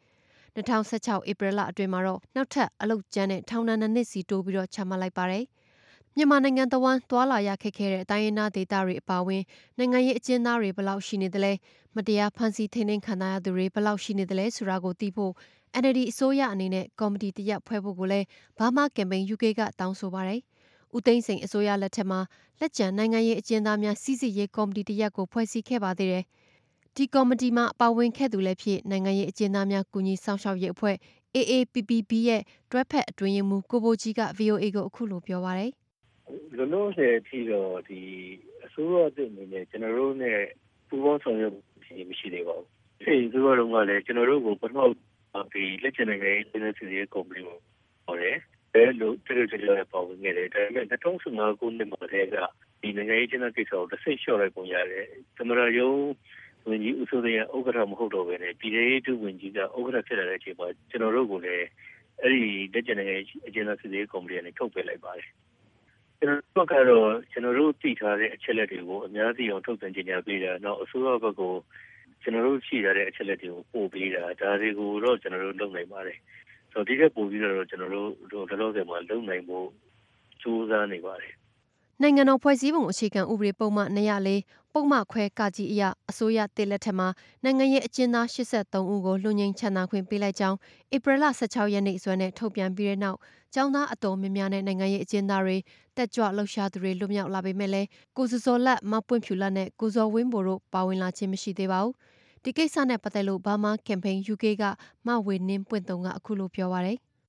Speaker 12: 2016ဧပြီလအတွင်းမှာတော့နောက်ထပ်အလုတ်ကျန်းနဲ့ထောင်ဒဏ်2နှစ်စီတိုးပြီးတော့ချမှတ်လိုက်ပါတယ်မြန်မာနိုင်ငံတဝန်းသွာလာရခက်ခဲတဲ့တိုင်းရင်းသားဒေသတွေအပါအဝင်နိုင်ငံရေးအကျဉ်းသားတွေဘယ်လောက်ရှိနေသလဲမတရားဖမ်းဆီးထိန်းသိမ်းခံရသူတွေဘယ်လောက်ရှိနေသလဲဆိုတာကိုသိဖို့ NLD အစိုးရအနေနဲ့ကော်မတီတရက်ဖွဲ့ဖို့ကိုလည်း Burma Campaign UK ကတောင်းဆိုပါတယ်။ဦးသိန်းစိန်အစိုးရလက်ထက်မှာလက်ကျန်နိုင်ငံရေးအကျဉ်းသားများစီစစ်ရေးကော်မတီတရက်ကိုဖွဲ့စည်းခဲ့ပါသေးတယ်။ဒီကော်မတီမှာပါဝင်ခဲ့သူလည်းဖြစ်နိုင်ငံရေးအကျဉ်းသားများကူညီဆောင်ရှောက်ရေးအဖွဲ့ AAPPB ရဲ့တွဲဖက်အတွင်းရေးမှူးကိုဘိုကြီးက VOA ကိုအခုလိုပြောပါတယ်
Speaker 4: ။လောလောဆယ်အထိတော့ဒီအစိုးရအသစ်အနေနဲ့ကျွန်တော်တို့နဲ့ပူးပေါင်းဆောင်ရွက်ခြင်းမရှိသေးပါဘူး။အဲဒီအစိုးရတုန်းကလည်းကျွန်တော်တို့ကိုပထမဒီလက်ကျန်နိုင်ငံရေးပြည်နယ်စီရေးကော်မတီကိုဟောတယ်။အဲလိုတကယ်ကြရပါဝင်ခဲ့တယ်။ဒါပေမဲ့2015ခုနှစ်မှာတည်းကဒီနိုင်ငံရေးကျင်းပကိစ္စကိုတစ်စိတ်လျှော့လိုက်ပုံရတယ်။သမရယုံဝန်ကြီးဦးစိုးသိန်းဥက္ကဋ္ဌမဟုတ်တော့ဘဲနဲ့ပြည်ထောင်စုဝန်ကြီးကဥက္ကဋ္ဌဖြစ်လာတဲ့အချိန်မှာကျွန်တော်တို့ကိုလည်းအဲဒီလက်ကျန်နိုင်ငံရေးအကျဉ်းသားစီရေးကော်မတီကနေထုတ်ပယ်လိုက်ပါတယ်။ကျွန်တော်ကတော့ကျွန်တော်တို့တည်ထားတဲ့အချက်လက်တွေကိုအများကြီးအောင်ထုတ်ပြန်ကြေညာပေးတာနောက်အစိုးရဘက်ကိုကျွန်တော်တို့ရှိရတဲ့အချက်လက်တွေကိုပို့ပေးတာဒါတွေကိုတော့ကျွန်တော်တို့လုပ်နိုင်ပါတယ်ဆိုတော့ဒီကပို့ပြီးတော့ကျွန်တော်တို့ဒီလိုဆယ်မှာလုပ်နိုင်ဖို့စူးစမ်းနေပါတယ်
Speaker 12: နိုင်ငံတော်ဖွဲ့စည်းပုံအခြေခံဥပဒေပုံမှန်204ပုံမှန်ခွဲကကြီးအရအစိုးရတစ်လက်ထက်မှာနိုင်ငံရေးအကျဉ်းသား83ဦးကိုလွှတ်ငင်းချန်နာခွင့်ပေးလိုက်ကြောင်းဧပြီလ16ရက်နေ့စွဲနဲ့ထုတ်ပြန်ပြီးတဲ့နောက်ကျောင်းသားအတော်များများနဲ့နိုင်ငံရေးအကျဉ်းသားတွေတက်ကြွလှုပ်ရှားသူတွေလွတ်မြောက်လာပေမဲ့လည်းကိုစောစောလက်မပွင့်ဖြူလက်နဲ့ကိုစောဝင်းဘိုတို့ပါဝင်လာခြင်းမရှိသေးပါဘူးဒီကိစ္စနဲ့ပတ်သက်လို့ Burma Campaign UK ကမဝေနင်းပွင့်တုံကအခုလိုပြောပါတယ်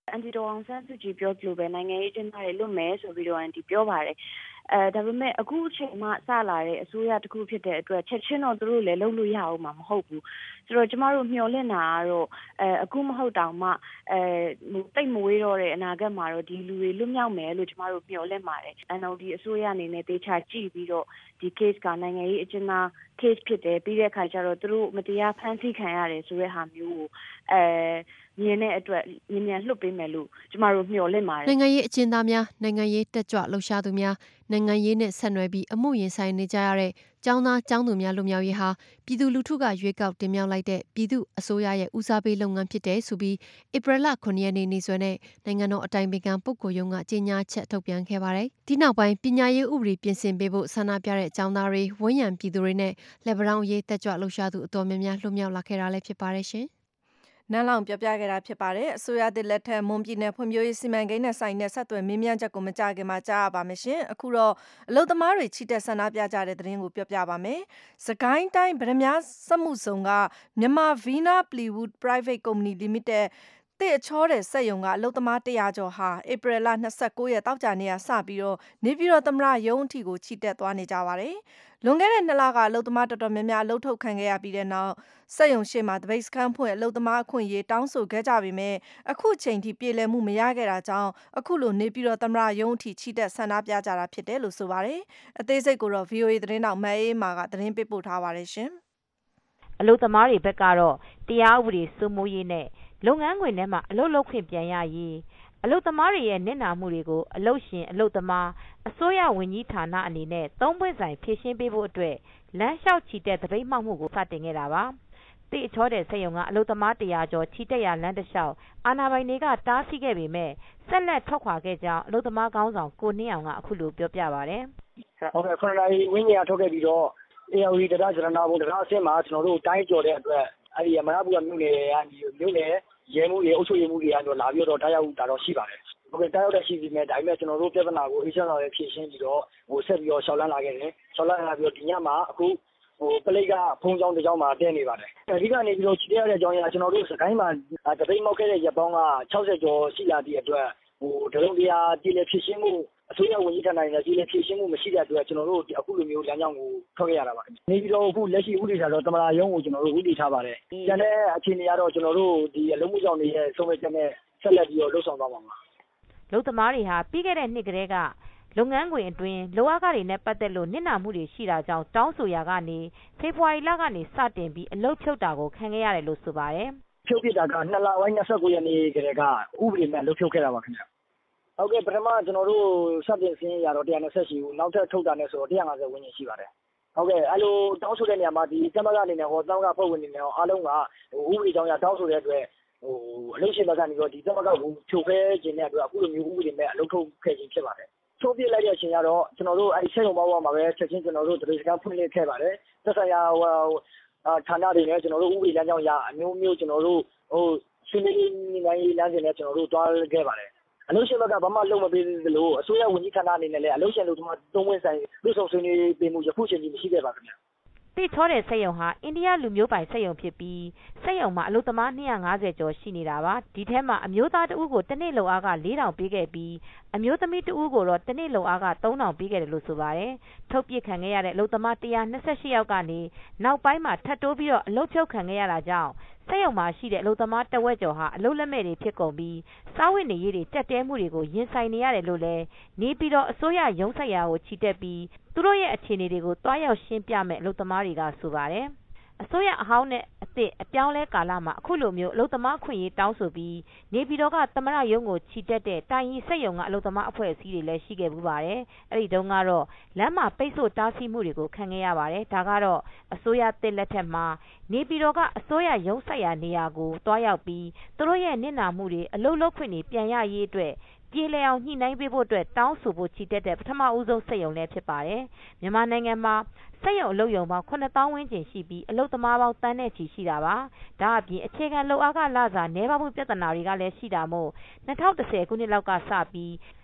Speaker 13: အန်တီဒေါ်အောင်ဆန်းစုကြည်ပြောလို့ပဲနိုင်ငံရေးအကျဉ်းသားတွေလွတ်မယ်ဆိုပြီးတော့အန်တီပြောပါတယ်ဒါပေမဲ့အခုအချိန်မှစလာတဲ့အစိုးရတစ်ခုဖြစ်တဲ့အတွက်ချက်ချင်းတော့သူတို့လည်းလုပ်လို့ရအောင်မှာမဟုတ်ဘူးဆိုတော့ကျမတို့မျှော်လင့်တာကတော့အခုမဟုတ်တောင်မှတိတ်မဝေးတော့တဲ့အနာဂတ်မှာတော့ဒီလူတွေလွတ်မြောက်မယ်လို့ကျမတို့မျှော်လင့်ပါတယ် NLD အစိုးရအနေနဲ့တေချာကြည့်ပြီးတော့ဒီ case ကနိုင်ငံရေးအကျဉ်းသား case ဖြစ်တယ်ပြီးတဲ့အခါကျတော့သူတို့မတရားဖမ်းဆီးခံရတယ်ဆိုတဲ့ဟာမျိုးကိုမြင်တဲ့အတွက်မြန်လွှတ်ပေးမယ်လို့ကျမတို့မျှော်လင့်ပါတယ်
Speaker 12: နိုင်ငံရေးအကျဉ်းသားများနိုင်ငံရေးတက်ကြွလှုပ်ရှားသူများနိုင်ငံရေးနဲ့ဆက်နွယ်ပြီးအမှုရင်ဆိုင်နေကြရတဲ့ကျောင်းသားကျောင်းသူများလူမျိုးရေးဟာပြည်သူလူထုကရွေးကောက်တင်မြှောက်လိုက်တဲ့ပြည်သူအစိုးရရဲ့ဦးစားပေးလုပ်ငန်းဖြစ်တဲ့ဆိုပြီးဧပြီလ 9 ရက်နေ့နေ့စွဲနဲ့နိုင်ငံတော်အတိုင်ပင်ခံပုဂ္ဂိုလ်ရုံးကကြေညာချက်ထုတ်ပြန်ခဲ့ပါတယ်။ဒီနောက်ပိုင်းပညာရေးဥပဒေပြင်ဆင်ပေးဖို့ဆန္ဒပြတဲ့ကျောင်းသားတွေဝန်းရံပြည်သူတွေနဲ့လက်ဗရောင်းရေးတက်ကြွလှုပ်ရှားသူအတော်များများလွတ်မြောက်လာခဲ့တာလည်းဖြစ်ပါတယ်ရှင်။
Speaker 2: နန်းလောင်ပြောပြခဲ့တာဖြစ်ပါတယ်အစိုးရသစ်လက်ထက်မွန်ပြည်နယ်ဖွံ့ဖြိုးရေးစီမံကိန်းနဲ့ဆိုင်တဲ့ဆက်သွယ်မေးမြန်းချက်ကိုမကြခင်မှာကြားရပါမယ်ရှင်အခုတော့အလုပ်သမားတွေချီတက်ဆန္ဒပြကြတဲ့သတင်းကိုပြောပြပါမယ်စကိုင်းတိုင်းဗရမ ्या စက်မှုစုံကမြန်မာဗီနာပလီဝုဒ် Private Company Limitedတဲ့အချောတဲ့စက်ယုံကအလုပ်သမား100ကျော်ဟာဧပြီလ29ရက်တောက်ကြနေ့ကစပြီးတော့နေပြည်တော်သမ္မတရုံးအထိကိုချီတက်သွားနေကြပါတယ်လွန်ခဲ့တဲ့2လကအလုပ်သမားတော်တော်များများအလုပ်ထုတ်ခံခဲ့ရပြီးတဲ့နောက်စက်ယုံရှိမှာတပိတ်စခန်းဖွင့်အလုပ်သမားအခွင့်အရေးတောင်းဆိုခဲ့ကြပေမဲ့အခုချိန်ထိပြည်လည်မှုမရခဲ့တာကြောင့်အခုလိုနေပြည်တော်သမ္မတရုံးအထိချီတက်ဆန္ဒပြကြတာဖြစ်တယ်လို့ဆိုပါတယ်အသေးစိတ်ကိုတော့ VOA သတင်းတောက်မအေးမာကသတင်းပေးပို့ထားပါတယ်ရှင်
Speaker 14: အလုပ်သမားတွေဘက်ကတော့တရားဥပဒေစိုးမိုးရေးနဲ့လုပ်ငန်းခွင်ထဲမှာအလုပ်လုပ်ခွင့်ပြန်ရရေးအလုပ်သမားတွေရဲ့နစ်နာမှုတွေကိုအလုပ်ရှင်အလုပ်သမားအစိုးရဝန်ကြီးဌာနအနေနဲ့သုံးပွင့်ဆိုင်ဖြည့်ရှင်းပေးဖို့အတွက်လမ်းလျှောက်ချီတက်တပိတ်မှောက်မှုကိုစတင်ခဲ့တာပါတိအချောတဲ့စက်ရုံကအလုပ်သမား100ကျော်ချီတက်ရလမ်းတစ်လျှောက်အာဏာပိုင်တွေကတားဆီးခဲ့ပေမဲ့ဆက်လက်ထွက်ခွာခဲ့ကြောင်းအလုပ်သမားခေါင်းဆောင်ကိုနှင်းအောင်ကအခုလိုပြောပြပါတယ်
Speaker 15: ဟုတ်ကဲ့ခရိုနာရီဝင်းကြီးကထုတ်ခဲ့ပြီးတော့ AOD တရားစရနာဘုံတရားအဆင့်မှာကျွန်တော်တို့တိုင်းကျော်တဲ့အတွက်အဲ့ဒီမရဘူးကမြို့နယ်ရဲမှုတွေအုပ်ချုပ်ရေးမှုတွေကတော့လာပြီးတော့တားရောက်တာတော့ရှိပါတယ်ဟုတ်ကဲ့တားရောက်တဲ့ရှိပြီမဲ့ဒါပေမဲ့ကျွန်တော်တို့ပြဿနာကိုအေးချမ်းစွာဖြေရှင်းပြီးတော့ဆက်ပြီးတော့ရှောက်လန်းလာခဲ့တယ်ရှောက်လန်းလာပြီးတော့ဒီညမှာအခုပလိတ်ကဖုံးကြောင်းတစ်ကြောင်းမှာတည့်နေပါတယ်အဓိကနေပြီးတော့ခြေရတဲ့အကြောင်းအရာကျွန်တော်တို့စကိုင်းမှာတပိတ်မောက်ခဲ့တဲ့ရက်ပေါင်းက60ကျော်ရှိလာသည့်အတွက်ဒလုံးတရားပြည်လည်ဖြည့်ရှင်းမှုအစိုးရဝန်ကြီးဌာနတွေနဲ့ပြည်လည်ဖြည့်ရှင်းမှုမရှိတဲ့အတွက်ကျွန်တော်တို့အခုလိုမျိုးလမ်းကြောင်းကိုထွက်ခဲ့ရတာပါနေပြီးတော့အခုလက်ရှိဥပဒေထားတော့တမလာရုံးကိုကျွန်တော်တို့ဥပဒေထားပါတယ်ကျန်တဲ့အခြေအနေကတော့ကျွန်တော်တို့ဒီအလုံးမှုဆောင်တွေရဲ့ဆုံးဖြတ်ချက်နဲ့ဆက်လက်ပြီးတော့လှုပ်ဆောင်သွားပါမယ်
Speaker 14: လုပ်သမားတွေဟာပြီးခဲ့တဲ့နှစ်ကတည်းကလုပ်ငန်းခွင်အတွင်းလိုအပ်ကားတွေနဲ့ပတ်သက်လို့နစ်နာမှုတွေရှိတာကြောင့်တောင်းဆိုရာကနေဖေဖော်ဝါရီလကနေစတင်ပြီးအလုပ်ဖြုတ်တာကိုခံခဲ့ရတယ်လို့ဆိုပါတယ်
Speaker 15: ဖြုတ်ပြတာက2လပိုင်း29ရက်နေ့ကတည်းကဥပဒေနဲ့အလုပ်ဖြုတ်ခဲ့တာပါခင်ဗျဟုတ်ကဲ့ပထမကျွန်တော်တို့စတင်စင်းရတော့120ရှိဘူးနောက်ထပ်ထုတ်တာနဲ့ဆိုတော့150ဝန်းကျင်ရှိပါတယ်ဟုတ်ကဲ့အဲ့လိုတောင်းဆိုတဲ့နေရာမှာဒီတမကအနေနဲ့ဟောတောင်းကဖွဲ့ဝင်နေတယ်အားလုံးကဥပဒေကြောင်းရတောင်းဆိုတဲ့အတွက်အလုပ်ရှင်ဘက်ကနေတော့ဒီတမကကိုဖြုတ်ဖဲခြင်းတဲ့အတွက်အခုလိုမျိုးဥပဒေနဲ့အလုပ်ထုတ်ခဲ့ခြင်းဖြစ်ပါတယ်ထုတ်ပြလိုက်တဲ့အချိန်ကတော့ကျွန်တော်တို့အဲ့ဆက်ရုံပေါ်မှာပဲချက်ချင်းကျွန်တော်တို့တပိတ်စကားဖွင့်လှစ်ခဲ့ပါတယ်သက်ဆိုင်ရာဌာနတွေနဲ့ကျွန်တော်တို့ဥပဒေလမ်းကြောင်းရအမျိုးမျိုးကျွန်တော်တို့ဆွေးနွေးနိုင်လမ်းစဉ်နဲ့ကျွန်တော်တို့တွားခဲ့ပါတယ်အလုပ်ရှင်ဘက်ကဘာမှလုပ်မပေးသလိုအစိုးရဝန်ကြီးဌာနအနေနဲ့လည်းအလုပ်ရှင်တို့ကသုံးဝင်းဆိုင်လူဆောင်ဆွေးနွေးပေးမှုရခုချိန်ကြီးမရှိခဲ့ပါခင်ဗျာ
Speaker 14: တိချောတဲ့စက်ရုံဟာအိန္ဒိယလူမျိုးပိုင်စက်ရုံဖြစ်ပြီးစက်ရုံမှာအလုပ်သမား250ကျော်ရှိနေတာပါဒီထဲမှာအမျိုးသားတဦးကိုတစ်နေ့လုပ်အားက4000ပေးခဲ့ပြီးအမျိုးသမီးတဦးကိုတော့တစ်နေ့လုပ်အားက3000ပေးခဲ့တယ်လို့ဆိုပါတယ်ထုတ်ပြစ်ခံခဲ့ရတဲ့အလုပ်သမား128ယောက်ကနေနောက်ပိုင်းမှာထပ်တိုးပြီးတော့အလုပ်ဖြုတ်ခံခဲ့ရတာကြောင့်စက်ရုံမှာရှိတဲ့အလုပ်သမားတဝက်ကျော်ဟာအလုပ်လက်မဲ့တွေဖြစ်ကုန်ပြီးစားဝတ်နေရေးတွေတက်တဲမှုတွေကိုရင်ဆိုင်နေရတယ်လို့လည်းနေပြီးတော့အစိုးရရုံးဆိုင်ရာကိုချီတက်ပြီးသူတို့ရဲ့အခြေအနေတွေကိုတွားရောက်ရှင်းပြမဲ့အလုပ်သမားတွေကဆိုပါတယ်အစိုးရအဟောင်းနဲ့အသစ်အပြောင်းလဲကာလမှာအခုလိုမျိုးအလုပ်သမားခွင့်ရေးတောင်းဆိုပြီးနေပြည်တော်ကသမ္မတရုံးကိုချီတက်တဲ့တိုင်ရီစက်ရုံကအလုပ်သမားအဖွဲ့အစည်းတွေလည်းရှိခဲ့ဘူးပါတယ်အဲဒီတုန်းကတော့လမ်းမှာပိတ်ဆို့တားဆီးမှုတွေကိုခံခဲ့ရပါတယ်ဒါကတော့အစိုးရသစ်လက်ထက်မှာနေပြည်တော်ကအစိုးရရုံးဆိုင်ရာနေရာကိုတွားရောက်ပြီးသူတို့ရဲ့နစ်နာမှုတွေအလုပ်လုပ်ခွင့်တွေပြန်ရရေးအတွက်ပြေလည်အောင်ညှိနှိုင်းပေးဖို့အတွက်တောင်းဆိုဖို့ချီတက်တဲ့ပထမဦးဆုံးစက်ရုံလည်းဖြစ်ပါတယ်မြန်မာနိုင်ငံမှာစက်ရုံအလုပ်ရုံပေါင်း9000ဝန်းကျင်ရှိပြီးအလုပ်သမားပေါင်းတန်းနဲ့ချီရှိတာပါဒါအပြင်အခြေခံလုပ်အားကလစာနည်းပါးမှုပြဿနာတွေကလည်းရှိတာမို့2010ခုနှစ်လောက်ကစပြီး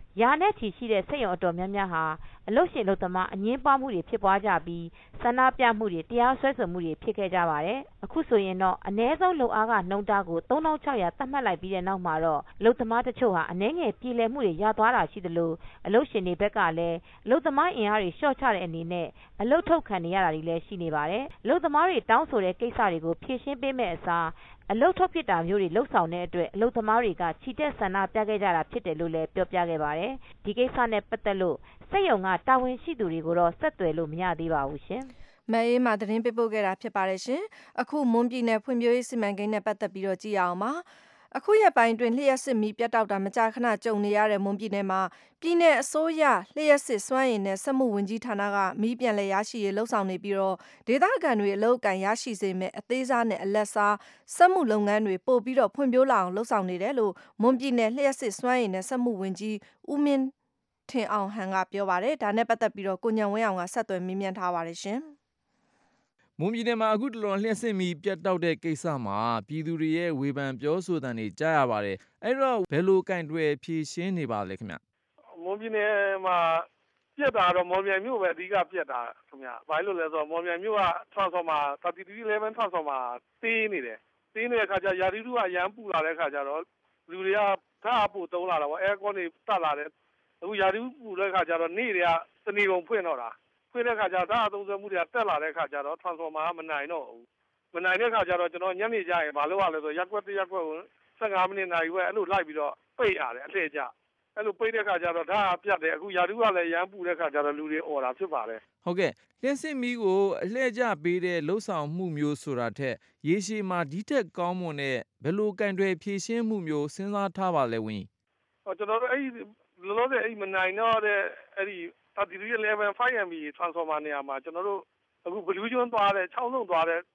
Speaker 14: ရာနဲ့ချီရှိတဲ့စက်ရုံအတော်များများဟာအလုပ်ရှင်အလုပ်သမားအငင်းပွားမှုတွေဖြစ်ပွားကြပြီးဆန္ဒပြမှုတွေတရားစွဲဆိုမှုတွေဖြစ်ခဲ့ကြပါတယ်။အခုဆိုရင်တော့အ ਨੇ ဆုံးလုပ်အားကနှုန်းထားကို3600သတ်မှတ်လိုက်ပြီးတဲ့နောက်မှာတော့အလုပ်သမားတချို့ဟာအ ਨੇ ငယ်ပြည်လည်မှုတွေရသွားတာရှိသလိုအလုပ်ရှင်တွေဘက်ကလည်းအလုပ်သမားအင်အားတွေလျှော့ချတဲ့အနေနဲ့အလုပ်ထုတ်ခံနေရတာတွေလည်းရှိနေပါတယ်။အလုပ်သမားတွေတောင်းဆိုတဲ့ကိစ္စတွေကိုဖြေရှင်းပေးမဲ့အစားအလုပ်ထုတ်ဖြစ်တာမျိုးတွေလှုပ်ဆောင်တဲ့အတွက်အလုပ်သမားတွေကချီတက်ဆန္ဒပြခဲ့ကြတာဖြစ်တယ်လို့လည်းပြောပြခဲ့ပါတယ်။ဒီကိစ္စနဲ့ပတ်သက်လို့စက်ရုံကတာဝန်ရှိသူတွေကိုတော့ဆက်သွယ်လို့မရသေးပါဘူးရှင်
Speaker 2: ။မအေးမှာသတင်းပေးပို့ခဲ့တာဖြစ်ပါတယ်ရှင်။အခုမွန်ပြည်နယ်ဖွံ့ဖြိုးရေးစီမံကိန်းနဲ့ပတ်သက်ပြီးတော့ကြည့်ရအောင်ပါ။အခုရက်ပိုင်းတွင်လျှက်စစ်မီပြတ်တောက်တာမကြာခဏကြုံနေရတဲ့မွန်ပြည်နယ်မှာပြည်내အစိုးရလျှက်စစ်စွမ်းရည်နဲ့စက်မှုဝန်ကြီးဌာနကမီးပြန်လည်ရရှိရေးလှုံ့ဆော်နေပြီးတော့ဒေသခံတွေအလုပ်အကန့်ရရှိစေမဲ့အသေးစားနဲ့အလက်စားစက်မှုလုပ်ငန်းတွေပို့ပြီးတော့ဖွံ့ဖြိုးလာအောင်လှုံ့ဆော်နေတယ်လို့မွန်ပြည်နယ်လျှက်စစ်စွမ်းရည်နဲ့စက်မှုဝန်ကြီးဦးမင်းထင်အောင်ဟန်ကပြောပါတယ်။ဒါနဲ့ပတ်သက်ပြီးတော့ကိုညံဝင်းအောင်ကဆက်သွယ်မေးမြန်းထားပါတယ်ရှင်။
Speaker 5: မွန်ပြည်နယ်မှာအခုတလောလျှက်စစ်မီပြတ်တောက်တဲ့ကိစ္စမှာပြည်သူတွေရဲ့ဝေဖန်ပြောဆိုသံတွေကြားရပါတယ်။အဲ့တော့ဘယ်လိုကင်တွယ်ဖြေရှင်းနေပါလဲခင်ဗျ
Speaker 16: ။မွန်ပြည်နယ်မှာပြတ်တာတော့မော်မြိုင်မြို့ပဲအဓိကပြတ်တာခင်ဗျ။ဘာလို့လဲဆိုတော့မော်မြိုင်မြို့က transformer 3311 transformer သေးနေတယ်။သေးနေတဲ့ခါကျရာသီဥတုကအရန်ပူလာတဲ့ခါကျတော့လူတွေကဓာတ်အပူသုံးလာတာပေါ့အဲကွန်တွေတက်လာတယ်။အခုရာသီဥတုပူတဲ့ခါကျတော့နေ့တွေကတနေကုန်ဖွင့်တော့တာဖွင့်တဲ့ခါကျတော့ဓာတ်အသုံးစွဲမှုတွေကတက်လာတဲ့ခါကျတော့ transformer ကမနိုင်တော့ဘူးမနိုင်တဲ့ခါကျတော့ကျွန်တော်ညနေကျရင်မလုပ်ရလဲဆိုရက်ွက်တစ်ရက်ွက်ကို15မိနစ်နိုင်ဝဲအဲ့လိုလိုက်ပြီးတော့ပိတ်ရတယ်အထက်ကျအဲ့လိုပိတ်တဲ့ခါကျတော့ဓာတ်ပြတ်တယ်အခုရာသီဥတုကလည်းရမ်းပူတဲ့ခါကျတော့လူတွေអော်တာဖြစ်ပါတယ်
Speaker 5: ဟုတ်ကဲ့လျှက်စစ်မီကိုအလှည့်ကျပေးတဲ့လှုပ်ဆောင်မှုမျိုးဆိုတာထက်ရေရှည်မှာဒီထက်ကောင်းမွန်တဲ့ဘယ်လိုကင်တွယ်ဖြည့်ရှင်းမှုမျိုးစဉ်းစားထားပါလဲဝင်း
Speaker 16: ကျွန်တော်တို့အဲ့လောလောဆယ်အဲ့မနိုင်တော့တဲ့အဲ့ဒီ3311 5MB transformer နေရာမှာကျွန်တော်တို့အခု blue zone သွားတဲ့6လုံးသွားတဲ့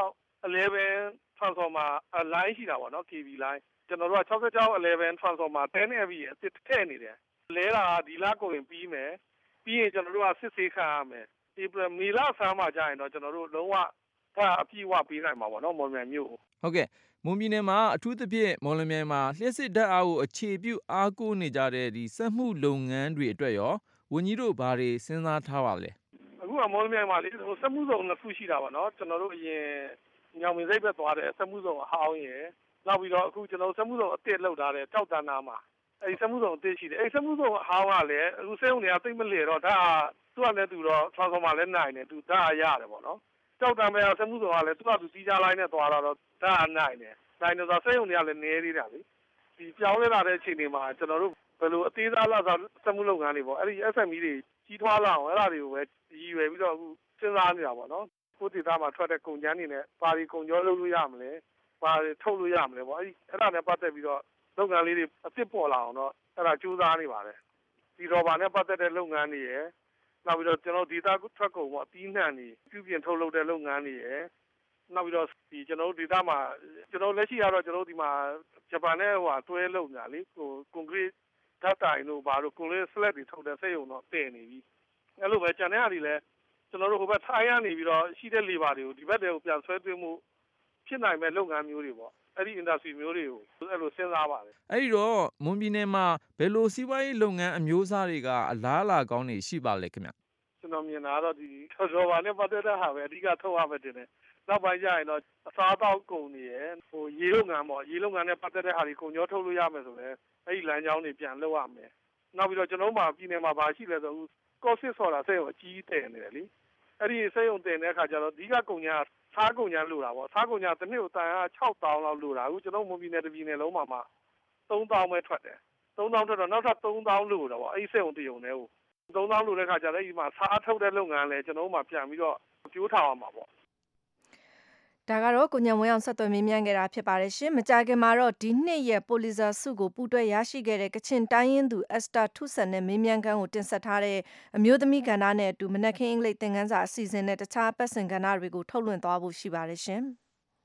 Speaker 16: 66 11 transformer line ရှိတာပေါ့နော် KV line ကျွန်တော်တို့က66 11 transformer 10MB အစ်ထည့်နေတယ်လဲတာဒီလကုန်ရင်ပြီးမယ်ပြီးရင်ကျွန်တော်တို့ကစစ်ဆေးခံရမယ်ဒီမေလဆန်းမှာကြာရင်တော့ကျွန်တော်တို့လုံးဝဒါအပြည့်အဝပေးနိုင်မှာပေါ့နော်မော်လမြိုင်မြို့
Speaker 5: ဟုတ်ကဲ့မွန်ပြည်နယ်မှာအထူးသဖြင့်မော်လမြိုင်မှာလျှက်စစ်ဓာတ်အားကိုအခြေပြုအားကိုးနေကြတဲ့ဒီစက်မှုလုပ်ငန်းတွေအတွက်ရောဝန်ကြီးတို့ဘာတွေစဉ်းစားထားပါလဲ
Speaker 16: အခုကမော်လမြိုင်မှာလေစက်မှုစုံနှစ်ခုရှိတာပါနော်ကျွန်တော်တို့အရင်ညောင်မင်းစိတ်ပဲသွားတယ်စက်မှုစုံအဟောင်းရယ်နောက်ပြီးတော့အခုကျွန်တော်စက်မှုစုံအစ်စ်လောက်ထားတယ်ကြောက်တန်းနာမှာအဲဒီစက်မှုစုံအစ်စ်ရှိတယ်အဲဒီစက်မှုစုံအဟောင်းကလည်းအခုစက်ုံတွေကသိမ့်မလေတော့ဒါသူကလည်းသူတော့ transformer လည်းနိုင်တယ်သူဒါရတယ်ပေါ့နော်ကြောက်တန်းပဲစက်မှုစုံကလည်းသူကသူစီးကြလိုင်းနဲ့သွားတော့ဒါနိုင်တယ်နိုင်တော့စက်ုံတွေကလည်းနည်းသေးတာလေဒီပြောင်းလဲလာတဲ့အချိန်တွေမှာကျွန်တော်တို့ဘယ်လိုအသေးစားလာစက်မှုလုပ်ငန်းတွေပေါ့အဲ့ဒီ SME တွေကြီးထွားလာအောင်အဲ့ဒါတွေကိုပဲရည်ရွယ်ပြီးတော့အခုစဉ်းစားနေတာပေါ့နော်ကိုယ်ဒေသမှာထွက်တဲ့ကုန်ကျန်းတွေနဲ့ဘာတွေကုန်ကြောလုပ်လို့ရမလဲဘာတွေထုတ်လို့ရမလဲပေါ့အဲ့ဒါနဲ့ပတ်သက်ပြီးတော့လုပ်ငန်းလေးတွေအစ်စ်ပေါ်လာအောင်တော့အဲ့ဒါကြိုးစားနေပါတယ်ဒီရောဘာနဲ့ပတ်သက်တဲ့လုပ်ငန်းတွေရယ်နောက်ပြီးတော့ကျွန်တော်ဒေသထွက်ကုန်ပေါ့အသီးနှံတွေပြုပြင်ထုတ်လုပ်တဲ့လုပ်ငန်းတွေရယ်နောက်ပြီးတော့ဒီကျွန်တော်တို့ဒေသမှာကျွန်တော်လက်ရှိကတော့ကျွန်တော်ဒီမှာဂျပန်နဲ့တွဲလုပ်နေတာလေကွန်ကရစ်ဓာတ်တိုင်တို့ဘာလို့ကွန်ကရစ်စလက်တွေထုတ်တဲ့စက်ရုံတော့တည်နေပြီအဲ့လိုပဲကျန်တဲ့ဟာတွေလည်းကျွန်တော်တို့ဟိုဘက်ထိုင်းရနေပြီးတော့ရှိတဲ့ labor တွေကိုဒီဘက်တွေကိုပြန်ဆွဲသွင်းမှုဖြစ်နိုင်မဲ့လုပ်ငန်းမျိုးတွေပေါ့အဲ့ဒီ industry မျိုးတွေကိုအဲ့လိုစဉ်းစားပါတယ်
Speaker 5: အဲ့ဒီတော့မွန်ပြည်နယ်မှာဘယ်လိုစီးပွားရေးလုပ်ငန်းအမျိုးအစားတွေကအလားအလာကောင်းတွေရှိပါလဲခင်ဗျ
Speaker 16: ကျွန်တော်မြင်တာကတော့ဒီရောဘာနဲ့ပတ်သက်တဲ့ဟာပဲအဓိကထုတ်ရမယ်တင်တယ်နောက်ပိုင်းကျရင်တော့အစားအသောက်ကုန်တွေရယ်ရေလုပ်ငန်းပေါ့ရေလုပ်ငန်းနဲ့ပတ်သက်တဲ့ဟာတွေကုန်ကြောထုတ်လို့ရမယ်ဆိုလည်းအဲ့ဒီလမ်းကြောင်းတွေပြန်လုပ်ရမယ်နောက်ပြီးတော့ကျွန်တော်တို့မှာပြည်နယ်မှာဘာရှိလဲဆိုကော့စစ်ဆိုတာစက်ရုံအကြီးတည်နေတယ်လေအဲ့ဒီစက်ရုံတင်တဲ့အခါကျတော့အဓိကကုန်ညာစားကုန်ညာလိုတာပေါ့စားကုန်ညာတစ်နှစ်ကိုတန်အား6000လောက်လိုတာအခုကျွန်တော်မွန်ပြည်နယ်တစ်ပြည်နယ်လုံးမှာမှ3000ပဲထွက်တယ်3000ထွက်တော့နောက်ထပ်3000လိုတော့ပေါ့အဲ့ဒီစက်ရုံတရုံနဲ့ကို3000လိုတဲ့အခါကျတော့ဒီမှာစားထုတ်တဲ့လုပ်ငန်းလဲကျွန်တော်တို့မှပြန်ပြီးတော့ပြိုးထောင်အောင်ပါပေါ့
Speaker 2: ဒါကတော့ကိုညံဝင်းအောင်ဆက်သွယ်မေးမြန်းခဲ့တာဖြစ်ပါတယ်ရှင်။မကြာခင်မှာတော့ဒီနှစ်ရဲ့ပိုလီဇာဆုကိုပူးတွဲရရှိခဲ့တဲ့ကချင်တိုင်းရင်းသူအက်စတာထုဆန်နဲ့မေးမြန်းခန်းကိုတင်ဆက်ထားတဲ့အမျိုးသမီးကဏ္ဍနဲ့အတူမနက်ခင်းအင်္ဂလိပ်သင်ခန်းစာအစီအစဉ်နဲ့တခြားပတ်စင်ကဏ္ဍတွေကိုထုတ်လွှင့်သွားဖို့ရှိပါတယ်ရှင်။